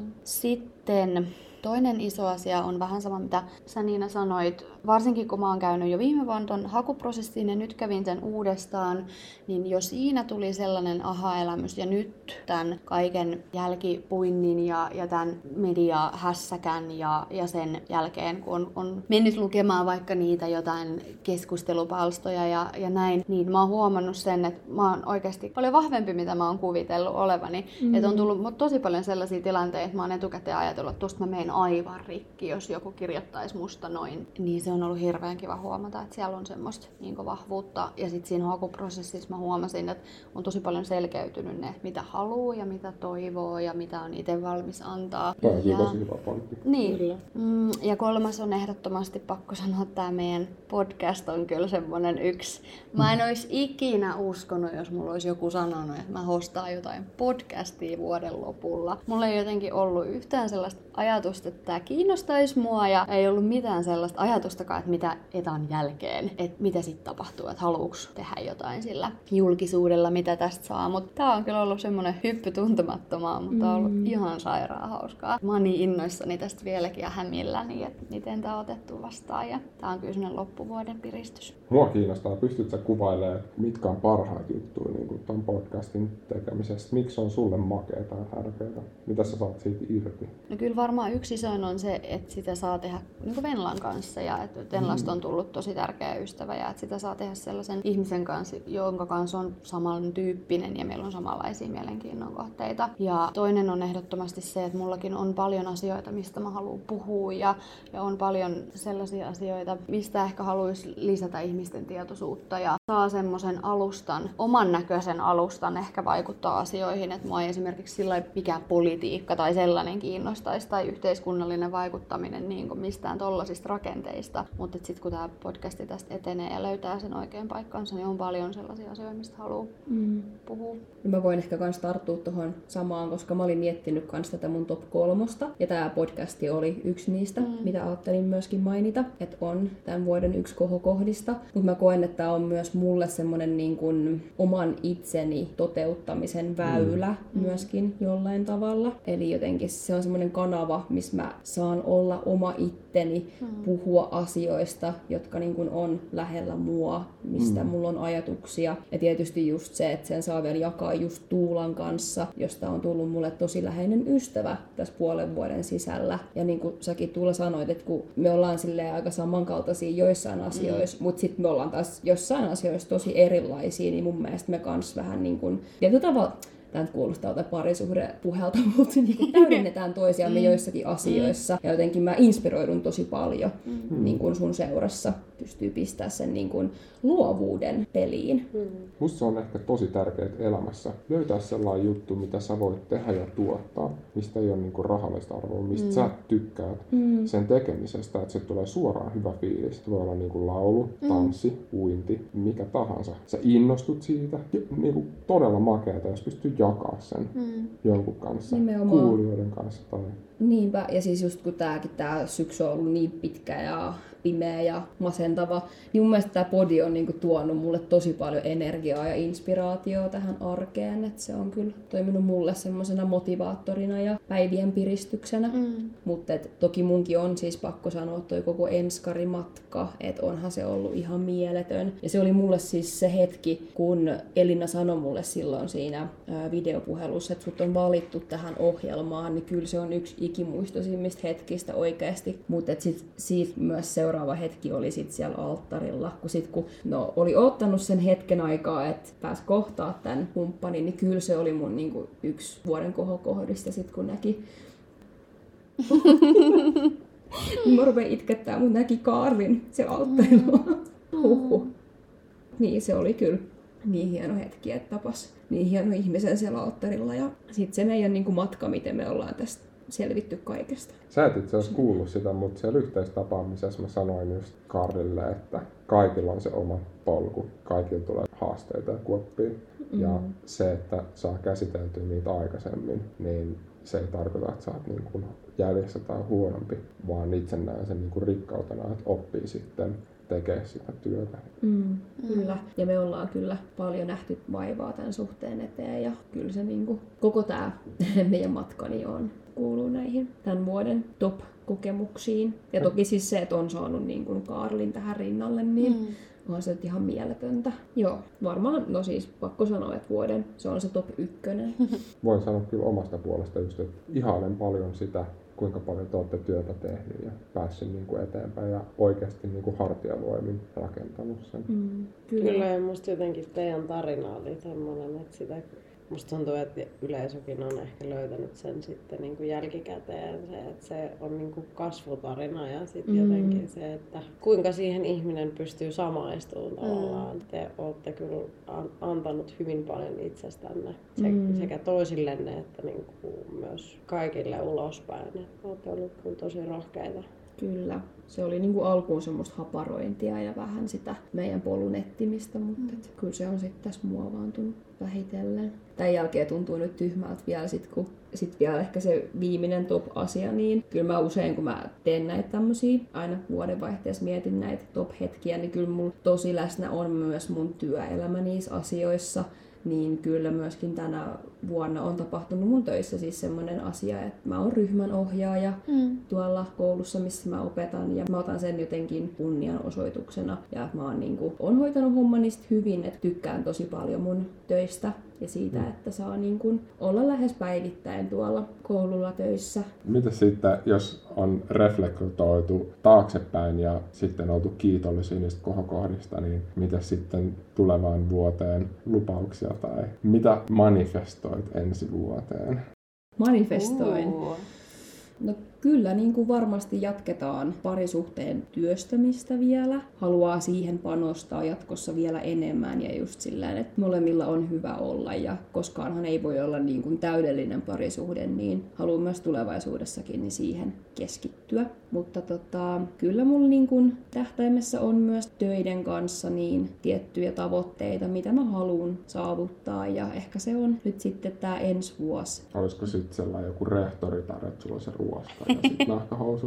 Sitten toinen iso asia on vähän sama, mitä sä Niina sanoit. Varsinkin kun mä oon käynyt jo viime vuonna ton hakuprosessin ja nyt kävin sen uudestaan, niin jo siinä tuli sellainen aha-elämys. Ja nyt tämän kaiken jälkipuinnin ja, ja tämän mediahässäkän ja, ja sen jälkeen, kun on, on mennyt lukemaan vaikka niitä jotain keskustelupalstoja ja, ja näin, niin mä oon huomannut sen, että mä oon oikeasti paljon vahvempi, mitä mä oon kuvitellut olevani. Mm. Että on tullut tosi paljon sellaisia tilanteita, että mä oon etukäteen ajatellut, että tosta mä menen aivan rikki, jos joku kirjoittaisi musta noin. Niin se on ollut hirveän kiva huomata, että siellä on semmoista niin vahvuutta. Ja sitten siinä hakuprosessissa mä huomasin, että on tosi paljon selkeytynyt ne, mitä haluaa ja mitä toivoo ja mitä on itse valmis antaa. Tämä on ja... tosi hyvä pointti. Niin. Kyllä. Mm, ja kolmas on ehdottomasti pakko sanoa, että tämä meidän podcast on kyllä semmoinen yksi. Mä en olisi ikinä uskonut, jos mulla olisi joku sanonut, että mä hostaan jotain podcastia vuoden lopulla. Mulla ei jotenkin ollut yhtään sellaista ajatusta, että tämä kiinnostaisi mua ja ei ollut mitään sellaista ajatustakaan, että mitä etan jälkeen, että mitä sitten tapahtuu, että haluuks tehdä jotain sillä julkisuudella, mitä tästä saa. Mutta tämä on kyllä ollut semmoinen hyppy tuntemattomaan, mutta on ollut mm. ihan sairaan hauskaa. Mä oon niin innoissani tästä vieläkin ja hämilläni, että miten tämä on otettu vastaan ja tämä on kyllä semmoinen loppuvuoden piristys. Mua kiinnostaa, pystyt sä kuvailemaan, mitkä on parhaita juttuja niin ton podcastin tekemisessä? Miksi on sulle makeeta ja tärkeää? Mitä sä saat siitä irti? No kyllä varmaan yksi isoin on se, että sitä saa tehdä niin kuin Venlan kanssa ja että Venlasta on tullut tosi tärkeä ystävä ja että sitä saa tehdä sellaisen ihmisen kanssa, jonka kanssa on saman tyyppinen ja meillä on samanlaisia mielenkiinnon kohteita. Ja toinen on ehdottomasti se, että mullakin on paljon asioita, mistä mä haluan puhua ja, ja on paljon sellaisia asioita, mistä ehkä haluaisi lisätä ihmisten tietoisuutta ja saa semmoisen alustan, oman näköisen alustan ehkä vaikuttaa asioihin, että mua ei esimerkiksi sillä mikään politiikka tai sellainen kiinnostaisi tai yhteiskunnallinen vaikuttaminen niin kuin mistään tollasista rakenteista, mutta sitten kun tämä podcasti tästä etenee ja löytää sen oikean paikkansa, niin on paljon sellaisia asioita, mistä haluaa mm. puhua. Mä voin ehkä kans tarttua tuohon samaan, koska mä olin miettinyt kans tätä mun top kolmosta ja tämä podcasti oli yksi niistä, mm. mitä ajattelin myöskin mainita, että on tämän vuoden yksi kohokohdista, mutta mä koen, että tämä on myös mulle semmoinen niin kuin oman itseni toteuttamisen väylä mm. myöskin jollain tavalla. Eli jotenkin se on semmoinen kanava, missä mä saan olla oma itteni, mm. puhua asioista, jotka niin kuin on lähellä mua, mistä mm. mulla on ajatuksia. Ja tietysti just se, että sen saa vielä jakaa just Tuulan kanssa, josta on tullut mulle tosi läheinen ystävä tässä puolen vuoden sisällä. Ja niin kuin säkin Tuula sanoit, että kun me ollaan silleen aika samankaltaisia joissain asioissa, mm. mutta sitten me ollaan taas jossain asioissa tosi erilaisia, niin mun mielestä me kans vähän niin kuin tietyllä tavalla, tämä kuulostaa parisuhdepuhelta, mutta niin täydennetään toisiamme mm. joissakin asioissa. Ja jotenkin mä inspiroidun tosi paljon mm. niin kuin sun seurassa. Pystyy pistämään sen niin kuin luovuuden peliin. Mm. Musta se on ehkä tosi tärkeää elämässä. Löytää sellainen juttu, mitä sä voit tehdä ja tuottaa, mistä ei ole niin kuin rahallista arvoa, mistä mm. sä tykkäät mm. sen tekemisestä, että se tulee suoraan hyvä fiilis. Se voi olla niin kuin laulu, tanssi, mm. uinti, mikä tahansa. Sä innostut siitä. Niin kuin todella makeata, jos pystyy jakaa sen mm. jonkun kanssa, nimenomaan. Kuulijoiden kanssa. Tai... Niinpä, ja siis just kun tääkin tää syksy on ollut niin pitkä ja pimeä ja masentava, niin mun mielestä tää podi on niinku tuonut mulle tosi paljon energiaa ja inspiraatiota tähän arkeen, että se on kyllä toiminut mulle semmosena motivaattorina ja päivien piristyksenä. Mm. Mutta toki munkin on siis pakko sanoa toi koko enskarimatka, että onhan se ollut ihan mieletön. Ja se oli mulle siis se hetki, kun Elina sanoi mulle silloin siinä ää, videopuhelussa, että sut on valittu tähän ohjelmaan, niin kyllä se on yksi ikimuistoisimmista hetkistä oikeasti. Mutta sit siitä myös seuraava Seuraava hetki oli sit siellä alttarilla, kun sit kun no, oli ottanut sen hetken aikaa, että pääsi kohtaa tämän kumppanin, niin kyllä se oli mun niinku yksi vuoden kohokohdista sit kun näki. Mä rupean itkettää, mun näki Kaarlin siellä alttarilla. Huhhuh. Niin se oli kyllä niin hieno hetki, että tapas niin hieno ihmisen siellä alttarilla. Ja sit se meidän niinku matka, miten me ollaan tästä selvitty kaikesta. Sä et itse asiassa kuullut sitä, mutta siellä yhteistapaamisessa mä sanoin just Karlille, että kaikilla on se oma polku. Kaikilla tulee haasteita ja kuoppia. Mm. Ja se, että saa käsiteltyä niitä aikaisemmin, niin se ei tarkoita, että sä oot niin kuin jäljessä tai huonompi, vaan itse näen sen niin kuin rikkautena, että oppii sitten tekee sitä työtä. Mm, kyllä. Ja me ollaan kyllä paljon nähty vaivaa tämän suhteen eteen ja kyllä se niin kuin, koko tämä meidän matkani on kuuluu näihin tämän vuoden top-kokemuksiin. Ja toki siis se, että on saanut niin kuin Kaarlin tähän rinnalle, niin mm. on se ihan mieletöntä. Joo, varmaan, no siis pakko sanoa, että vuoden se on se top ykkönen. Voin sanoa kyllä omasta puolesta just, että ihailen paljon sitä, kuinka paljon te olette työtä tehnyt ja päässyt niin kuin eteenpäin ja oikeasti niin kuin hartiavoimin rakentanut sen. Mm, kyllä. kyllä, ja musta jotenkin teidän tarina oli semmoinen, että sitä musta tuntuu, että yleisökin on ehkä löytänyt sen sitten niin kuin jälkikäteen, se, että se on niin kuin kasvutarina ja sitten mm. jotenkin se, että kuinka siihen ihminen pystyy samaistumaan mm. tavallaan. Te olette kyllä antanut hyvin paljon itsestänne mm. sekä toisillenne että niin kuin myös kaikille ulospäin. Että olette olleet tosi rohkeita. Kyllä. Se oli niinku alkuun semmoista haparointia ja vähän sitä meidän polun etsimistä, mutta mm. et, kyllä se on sitten tässä muovaantunut vähitellen. Tämän jälkeen tuntuu nyt tyhmältä vielä, sit, kun sit vielä ehkä se viimeinen top-asia, niin kyllä mä usein kun mä teen näitä tämmösiä, aina vuodenvaihteessa mietin näitä top-hetkiä, niin kyllä mulla tosi läsnä on myös mun työelämä niissä asioissa. niin kyllä myöskin tänä vuonna on tapahtunut mun töissä siis semmoinen asia, että mä oon ryhmänohjaaja mm. tuolla koulussa, missä mä opetan, ja mä otan sen jotenkin kunnianosoituksena, ja mä oon, niin kuin, oon hoitanut hommani hyvin, että tykkään tosi paljon mun töistä ja siitä, mm. että saa niin kuin olla lähes päivittäin tuolla koululla töissä. Mitä sitten, jos on reflektoitu taaksepäin ja sitten oltu kiitollisia niistä kohokohdista, niin mitä sitten tulevaan vuoteen lupauksia tai mitä manifestoit ensi vuoteen? Manifestoin? Uh. No kyllä, niin kuin varmasti jatketaan parisuhteen työstämistä vielä. Haluaa siihen panostaa jatkossa vielä enemmän ja just sillä että molemmilla on hyvä olla ja koskaanhan ei voi olla niin kuin täydellinen parisuhde, niin haluan myös tulevaisuudessakin niin siihen keskittyä. Mutta tota, kyllä mulla niin kuin tähtäimessä on myös töiden kanssa niin tiettyjä tavoitteita, mitä mä haluan saavuttaa ja ehkä se on nyt sitten tää ensi vuosi. Olisiko sitten sellainen joku rehtoritar, että sulla on se ruoska ja sitten nahkahousut?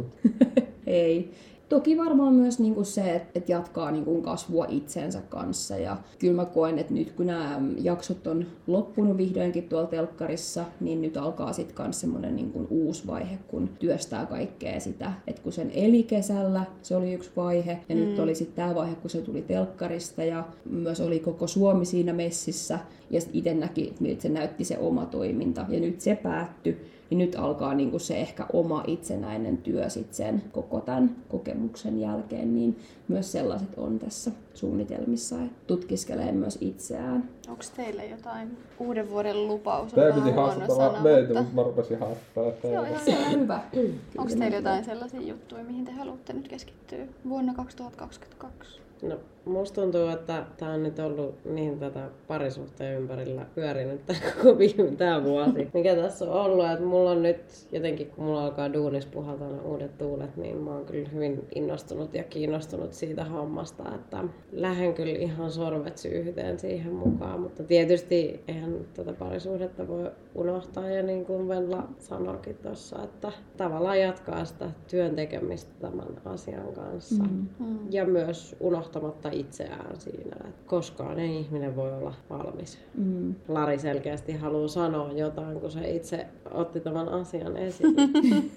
Ei. Toki varmaan myös niinku se, että jatkaa niinku kasvua itsensä kanssa. Ja kyllä mä koen, että nyt kun nämä jaksot on loppunut vihdoinkin tuolla telkkarissa, niin nyt alkaa sitten myös semmoinen niinku uusi vaihe, kun työstää kaikkea sitä. Että kun sen eli kesällä, se oli yksi vaihe. Ja mm. nyt oli sitten tämä vaihe, kun se tuli telkkarista. Ja myös oli koko Suomi siinä messissä. Ja itse näki, miltä se näytti se oma toiminta. Ja nyt se päättyi. Niin nyt alkaa niinku se ehkä oma itsenäinen työ sit sen koko tämän kokemuksen jälkeen, niin myös sellaiset on tässä suunnitelmissa, että tutkiskelee myös itseään. Onko teille jotain uuden vuoden lupaus? Tämä piti haastatella meitä, mutta mä rupesin haastattelemaan teille. Se on ihan hyvä. Onko teillä jotain sellaisia juttuja, mihin te haluatte nyt keskittyä vuonna kaksituhattakaksikymmentäkaksi? No, musta tuntuu, että tää on nyt ollut niin tätä parisuhteen ympärillä pyörinyt tää koko viime tää vuosi. Mikä tässä on ollut, että mulla on nyt jotenkin, kun mulla alkaa duunis puhaltaa ne uudet tuulet, niin mä oon kyllä hyvin innostunut ja kiinnostunut siitä hommasta, että lähden kyllä ihan sorvet syyhyteen siihen mukaan, mutta tietysti eihän tätä parisuhdetta voi unohtaa ja niin kuin Venla sanoikin tuossa, että tavallaan jatkaa sitä työn tekemistä tämän asian kanssa mm-hmm. ja myös unohtamatta itseään siinä, että koskaan ei ihminen voi olla valmis. Mm. Lari selkeästi haluaa sanoa jotain, kun se itse otti tämän asian esille.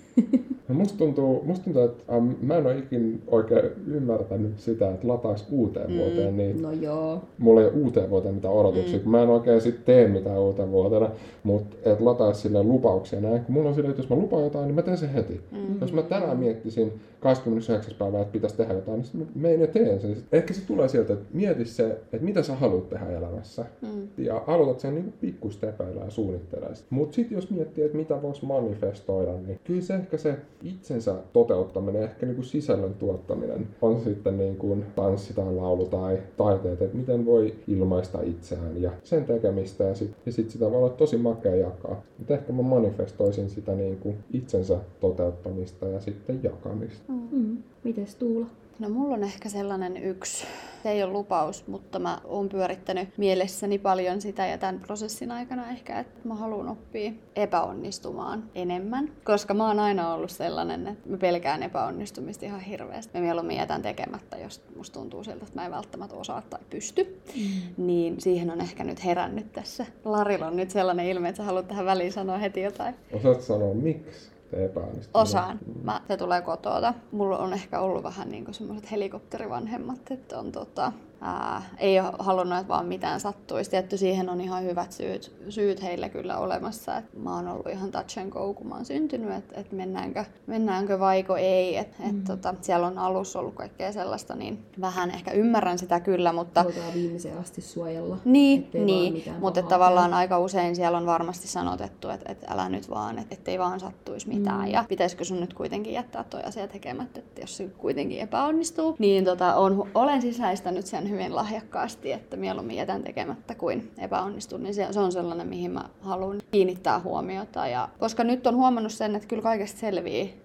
No musta, tuntuu, musta tuntuu, että ähm, mä en ole ikin oikein ymmärtänyt sitä, että lataisi uuteen vuoteen. Niin no joo. Mulla ei ole uuteen vuoteen mitään odotuksia, mm. kun mä en oikein sit tee mitään uuteen vuotena, mutta että lataisi silleen lupauksia näin. Kun mulla on silleen, että jos mä lupaan jotain, niin mä teen sen heti. Mm. Jos mä tänään miettisin kahdeskymmenesyhdeksäs päivää, että pitäisi tehdä jotain, niin mä menen ja teen sen. Ehkä se tulee sieltä, että mieti se, että mitä sä haluat tehdä elämässä. Mm. Ja aloitat sen niin pikkustepeillä ja suunnittelemaan. Mutta sitten jos miettii, että mitä voisi manifestoida, niin kyllä se ehkä se itsensä toteuttaminen, ehkä niin kuin sisällön tuottaminen, on sitten niin kuin tanssi tai laulu tai taiteet, että miten voi ilmaista itseään ja sen tekemistä ja sitten ja sit sitä voi olla tosi makea jakaa. Mutta ehkä mä manifestoisin sitä niin kuin itsensä toteuttamista ja sitten jakamista. Mm. Mites Tuula? No mulla on ehkä sellainen yksi, se ei ole lupaus, mutta mä oon pyörittänyt mielessäni paljon sitä ja tämän prosessin aikana ehkä, että mä haluan oppia epäonnistumaan enemmän. Koska mä oon aina ollut sellainen, että mä pelkään epäonnistumista ihan hirveästi. Mä mieluummin jätän tekemättä, jos musta tuntuu siltä, että mä en välttämättä osaa tai pysty. Mm. Niin siihen on ehkä nyt herännyt tässä. Larilla on nyt sellainen ilme, että sä haluat tähän väliin sanoa heti jotain. Osaatko sanoa miksi? Osaan. Mä, se tulee kotoa. Mulla on ehkä ollut vähän niinku semmoiset helikopterivanhemmat, että on tota, ää, ei ole halunnut, että vaan mitään sattuisi. Tietty siihen on ihan hyvät syyt, syyt heillä kyllä olemassa. Et mä oon ollut ihan touch and go, kun mä oon syntynyt, että et mennäänkö, mennäänkö vaiko ei. Et, et mm. tota, siellä on alussa ollut kaikkea sellaista, niin vähän ehkä ymmärrän sitä kyllä, mutta... Halutaan viimeiseen asti suojella. Niin, niin. Mutta tavallaan aika usein siellä on varmasti sanotettu, että et älä nyt vaan, että ettei vaan sattuisi mitään. Mm. Ja pitäisikö sun nyt kuitenkin jättää toi asia tekemättä, että jos se kuitenkin epäonnistuu. Niin tota, on, olen sisäistänyt sen hyvin lahjakkaasti, että mieluummin jätän tekemättä kuin epäonnistun. Niin se, se on sellainen, mihin mä haluan kiinnittää huomiota. Ja, koska nyt on huomannut sen, että kyllä kaikesta selviää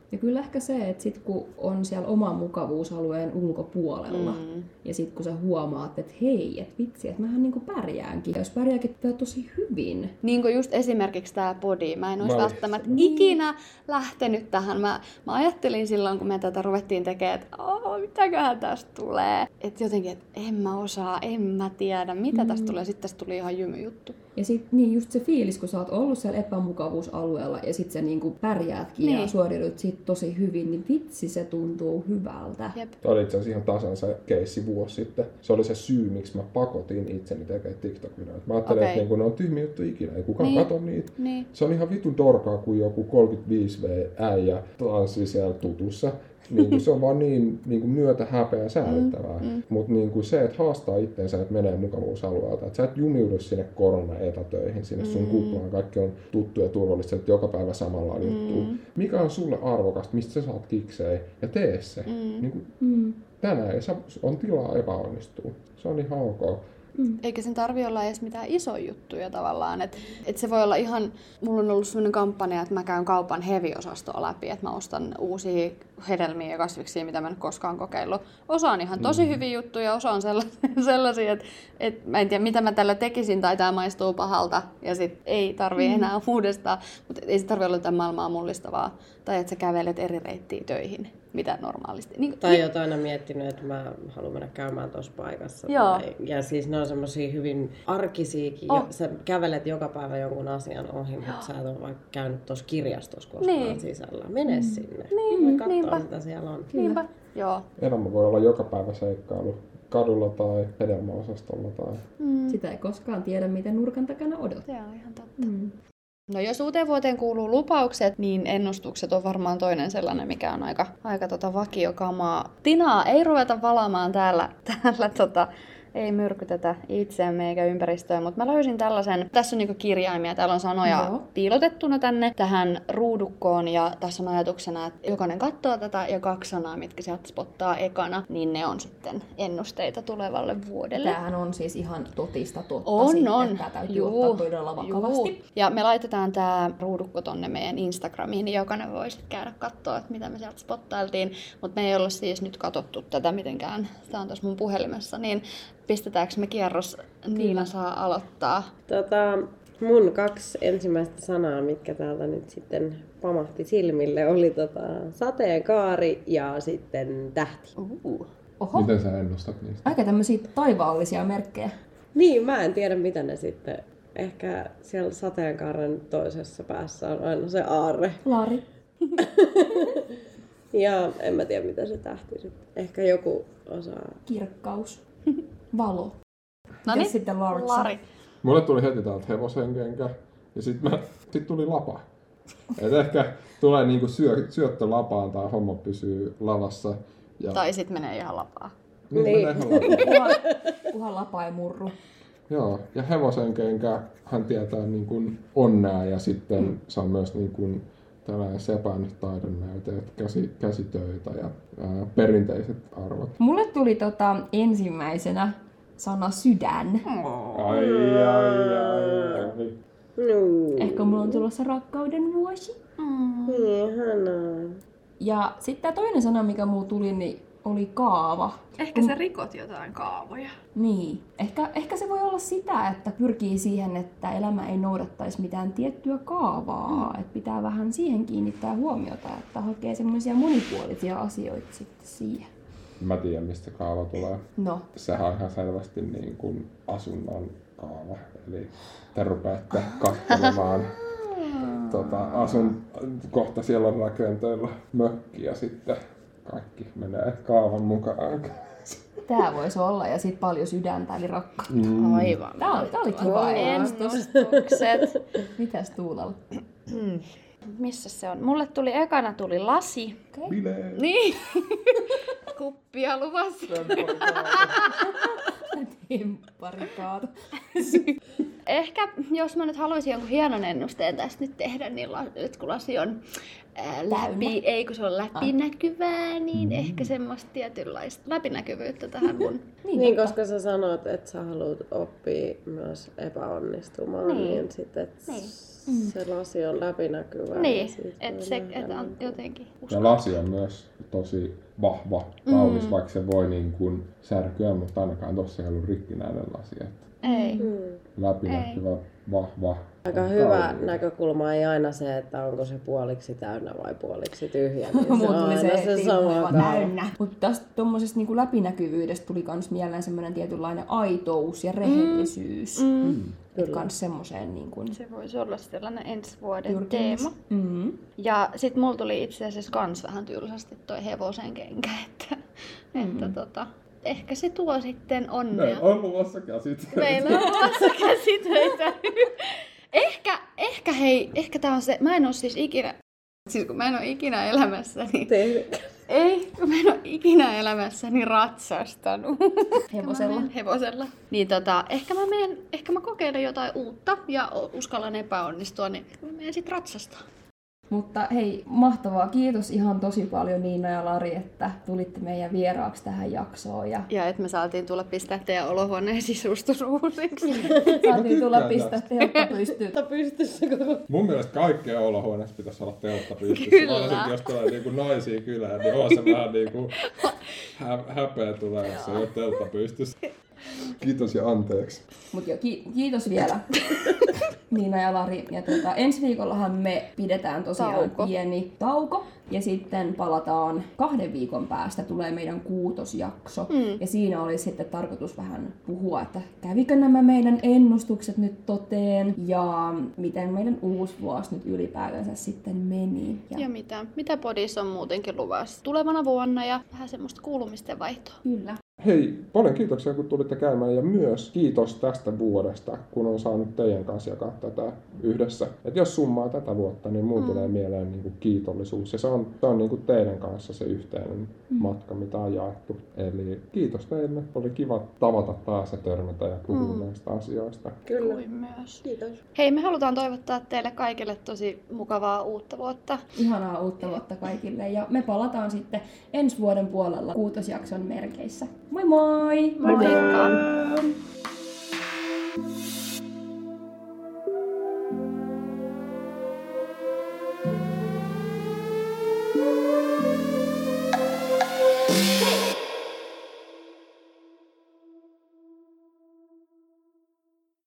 Ja kyllä ehkä se, että sit kun on siellä oman mukavuusalueen ulkopuolella, mm. ja sit kun sä huomaat, että hei, että vitsi, että mähän niinku pärjäänkin. Ja jos pärjääkin tosi hyvin. Niin kuin just esimerkiksi tää body. Mä en olisi Mä välttämättä niin. ikinä lähtenyt tähän. Mä, mä ajattelin silloin, kun me tätä ruvettiin tekemään, että oh, mitäköhän tästä tulee. Että jotenkin, että en mä osaa, en mä tiedä, mitä mm. tästä tulee. Sitten tästä tuli ihan jymyjuttu. Ja sit niin just se fiilis, kun sä oot ollut siellä epämukavuusalueella ja sit sä niinku pärjäätkin niin. ja suoriudut siitä tosi hyvin, niin vitsi se tuntuu hyvältä. Jep. Tämä oli itse asiassa ihan tasan se keissi vuosi sitten. Se oli se syy, miksi mä pakotin itseni tekemään TikTok-videoita. Mä ajattelin, okay. että niinku, ne on tyhmiä juttu ikinä, ei kukaan niin. katso niitä. Niin. Se on ihan vitun dorkaa, kun joku kolmekymmentäviisi vuotias äijä tanssii siellä tutussa. Niin se on vaan niin, niin myötä häpeä ja säälittävää. Mm, mm. Mutta niin se, että haastaa itseensä, että menee mukavuusalueelta. Että sä et jumiudu sinne korona-etätöihin, sinne sun mm. kuplaan. Kaikki on tuttu ja turvallista, että joka päivä samalla on juttu. Mm. Mikä on sulle arvokasta, mistä sä saat kikseen ja tee se. Mm. Niin kuin, mm. tänään ei on tilaa epäonnistua. Se on ihan ok. Mm. Eikä sen tarvi olla edes mitään isoja juttuja tavallaan. Et, et se voi olla ihan, mulla on ollut sellainen kampanja, että mä käyn kaupan heavy-osastoa läpi, että mä ostan uusia hedelmiä ja kasviksia, mitä mä en koskaan kokeillut. Osa on ihan tosi hyviä juttuja, osa on sellaisia, että et mä en tiedä mitä mä tällä tekisin tai tää maistuu pahalta ja sit ei tarvi enää mm. uudestaan. Mutta ei se tarvi olla jotain maailmaa mullistavaa. Tai että sä kävelet eri reittiä töihin, mitä normaalisti. Niin, tai oot aina miettinyt, että mä haluan mennä käymään tuossa paikassa. Joo. Tai, ja siis ne on semmosia hyvin arkisiakin. Oh. Sä kävelet joka päivä jonkun asian ohi, mutta sä et ole vaikka käynyt tuossa kirjastossa koskaan niin. sisällä. Mene mm. sinne. Niin, katsoa, niinpä. mitä siellä on. Niinpä. Joo. Elämä voi olla joka päivä seikkailu. Kadulla tai hedelmäosastolla. Tai... Mm. Sitä ei koskaan tiedä, miten nurkan takana odottaa. Se on ihan totta. Mm. No jos uuteen vuoteen kuuluu lupaukset, niin ennustukset on varmaan toinen sellainen, mikä on aika, aika tota vakiokamaa. Tinaa ei ruveta valamaan täällä, täällä tota, ei myrkytetä itseämme eikä ympäristöä, mutta mä löysin tällaisen, tässä on niinku kirjaimia, täällä on sanoja Joo. piilotettuna tänne tähän ruudukkoon ja tässä on ajatuksena, että jokainen katsoo tätä ja kaksi sanaa, mitkä sieltä spottaa ekana, niin ne on sitten ennusteita tulevalle vuodelle. Tämähän on siis ihan totista totta on, sitten, on. Tätä täytyy Juu. ottaa todella vakavasti. Juu. Ja me laitetaan tää ruudukko tonne meidän Instagramiin, niin jokainen voi sitten käydä katsoa, että mitä me sieltä spottailtiin, mutta me ei olla siis nyt katsottu tätä mitenkään, tää on tässä mun puhelimessa, niin pistetäänkö me kierros? Niina saa aloittaa. Tota, mun kaksi ensimmäistä sanaa, mitkä täältä nyt sitten pamahti silmille, oli tota, sateenkaari ja sitten tähti. Uh. Oho. Miten sä ennustat niistä? Aika tämmöisiä taivaallisia merkkejä. Niin, mä en tiedä mitä ne sitten. Ehkä siellä sateenkaaren toisessa päässä on aina se aarre. Laari. Ja en mä tiedä mitä se tähti sitten. Ehkä joku osaa. Kirkkaus. Valo. Noniin, sitten Lari. Mulle tuli heti täältä hevosen kenkä ja sit, mä, sit tuli lapa. Et ehkä tulee niinku syö, syöttö lapaan tai homma pysyy lavassa. Ja... Tai sit menee ihan lapaa. Niin, niin. menee ihan lapaan. Kunhan lapa ei murru. Joo, ja hevosen kenkä hän tietää niin kuin onnea ja sitten mm. se on myös niin kuin tällainen sepän taidon näyte, käsi, käsitöitä ja ää, perinteiset arvot. Mulle tuli tota ensimmäisenä sana sydän. Ai, ai, ai, ai. No. Ehkä mulla on tulossa rakkauden vuosi. Mm. Ihanaa. Ja sitten toinen sana, mikä mulla tuli, niin oli kaava. Ehkä sä rikot jotain kaavoja. Niin. Ehkä, ehkä se voi olla sitä, että pyrkii siihen, että elämä ei noudattaisi mitään tiettyä kaavaa. Mm. Että pitää vähän siihen kiinnittää huomiota, että hakee semmoisia monipuolisia asioita sitten siihen. Mä tiedän, mistä kaava tulee. No. Sehän on ihan selvästi niin kuin asunnon kaava. Eli te rupeatte katselemaan tota, asun, kohta siellä on rakenteilla mökki ja sitten kaikki menee kaavan mukaan. Tää voisi olla ja sit paljon sydäntä eli rakkautta. Mm. Aivan. Tää oli, tää oli kiva ennustukset. Mitäs Tuulalla? Hmm. Missä se on? Mulle tuli ekana tuli lasi. Okay. Bileet. Niin. Kuppia luvassa. Tempparikaatu. Ehkä jos mä nyt haluaisin jonkun hienon ennusteen tästä nyt tehdä, niin la, nyt kun lasi on ää, läpi, ei kun se on läpinäkyvää, niin mm. ehkä semmoista tietynlaista läpinäkyvyyttä tähän mun. niin, niin koska sä sanot, että sä haluat oppia myös epäonnistumaan, niin, niin sitten et niin. Se lasi on läpinäkyvä. Niin, että se et on jotenkin Ja lasi on myös tosi vahva, kaunis, mm. vaikka se voi niin kuin särkyä, mutta ainakaan tossa ei ollut rikkinäinen lasi. Että ei. Mm. Läpinäkyvä, ei. Vahva. Aika hyvä kaunis. Näkökulma ei aina se, että onko se puoliksi täynnä vai puoliksi tyhjä. Niin se on aina se, se sama täynnä. Mutta tästä tuommoisesta niinku läpinäkyvyydestä tuli myös mieleen semmoinen tietynlainen aitous ja rehellisyys. Mm. Mm. Kans semmoseen niin kuin se voisi olla sellainen ensi vuoden teema. Mm-hmm. Ja sit mulla tuli itse asiassa kans vähän tylsästi toi hevosen kenkä, että, mm-hmm. että tota, ehkä se tuo sitten onnea. Meillä on luvassa käsitteitä. Meillä on luvassa käsitteitä. ehkä, ehkä hei, ehkä tää on se, mä en oo siis ikinä, siis kun mä en oo ikinä elämässäni. Tehnyt. Ei, kun mä en oo ikinä elämässäni ratsastanut. Hevosella. Hevosella. Niin tota, ehkä mä menen, ehkä mä kokeilen jotain uutta ja uskallan epäonnistua, niin mä menen sit ratsastaa. Mutta hei, mahtavaa. Kiitos ihan tosi paljon Niina ja Lari, että tulitte meidän vieraaksi tähän jaksoon. Ja, ja että me saatiin tulla pistää teidän olohuoneen sisustus uusiksi. Saatiin tulla pistää teltta pystyyn. Teltta pystyssä koko. Mun mielestä kaikkeen olohuoneessa pitäisi olla teltta pystyssä. Kyllä. Varsinkin jos tulee niinku naisia kylään, niin on se vähän niinku hä- häpeä tulee, jos ei ole teltta pystyssä. Kiitos ja anteeksi. Mut jo, ki- kiitos vielä Niina ja Lari. Ja tuota, ensi viikollahan me pidetään tosiaan tauko. pieni tauko. Ja sitten palataan kahden viikon päästä, tulee meidän kuutosjakso. Mm. Ja siinä olisi sitten tarkoitus vähän puhua, että kävikö nämä meidän ennustukset nyt toteen. Ja miten meidän uusi vuosi nyt ylipäätänsä sitten meni. Ja, ja mitä, mitä podissa on muutenkin luvassa tulevana vuonna ja vähän semmoista kuulumisten vaihtoa. Kyllä. Hei, paljon kiitoksia kun tulitte käymään ja myös kiitos tästä vuodesta, kun on saanut teidän kanssa jakaa tätä yhdessä. Et jos summaa tätä vuotta, niin mulla mm. tulee mieleen niinku kiitollisuus ja se on, se on niinku teidän kanssa se yhteinen mm. matka, mitä on jaettu. Eli kiitos teille, oli kiva tavata taas ja törmätä ja puhua mm. näistä asioista. Kyllä. Kuin myös. Kiitos. Hei, me halutaan toivottaa teille kaikille tosi mukavaa uutta vuotta. Ihanaa uutta vuotta kaikille ja me palataan sitten ensi vuoden puolella kuutosjakson merkeissä. Moi moi! Moikka!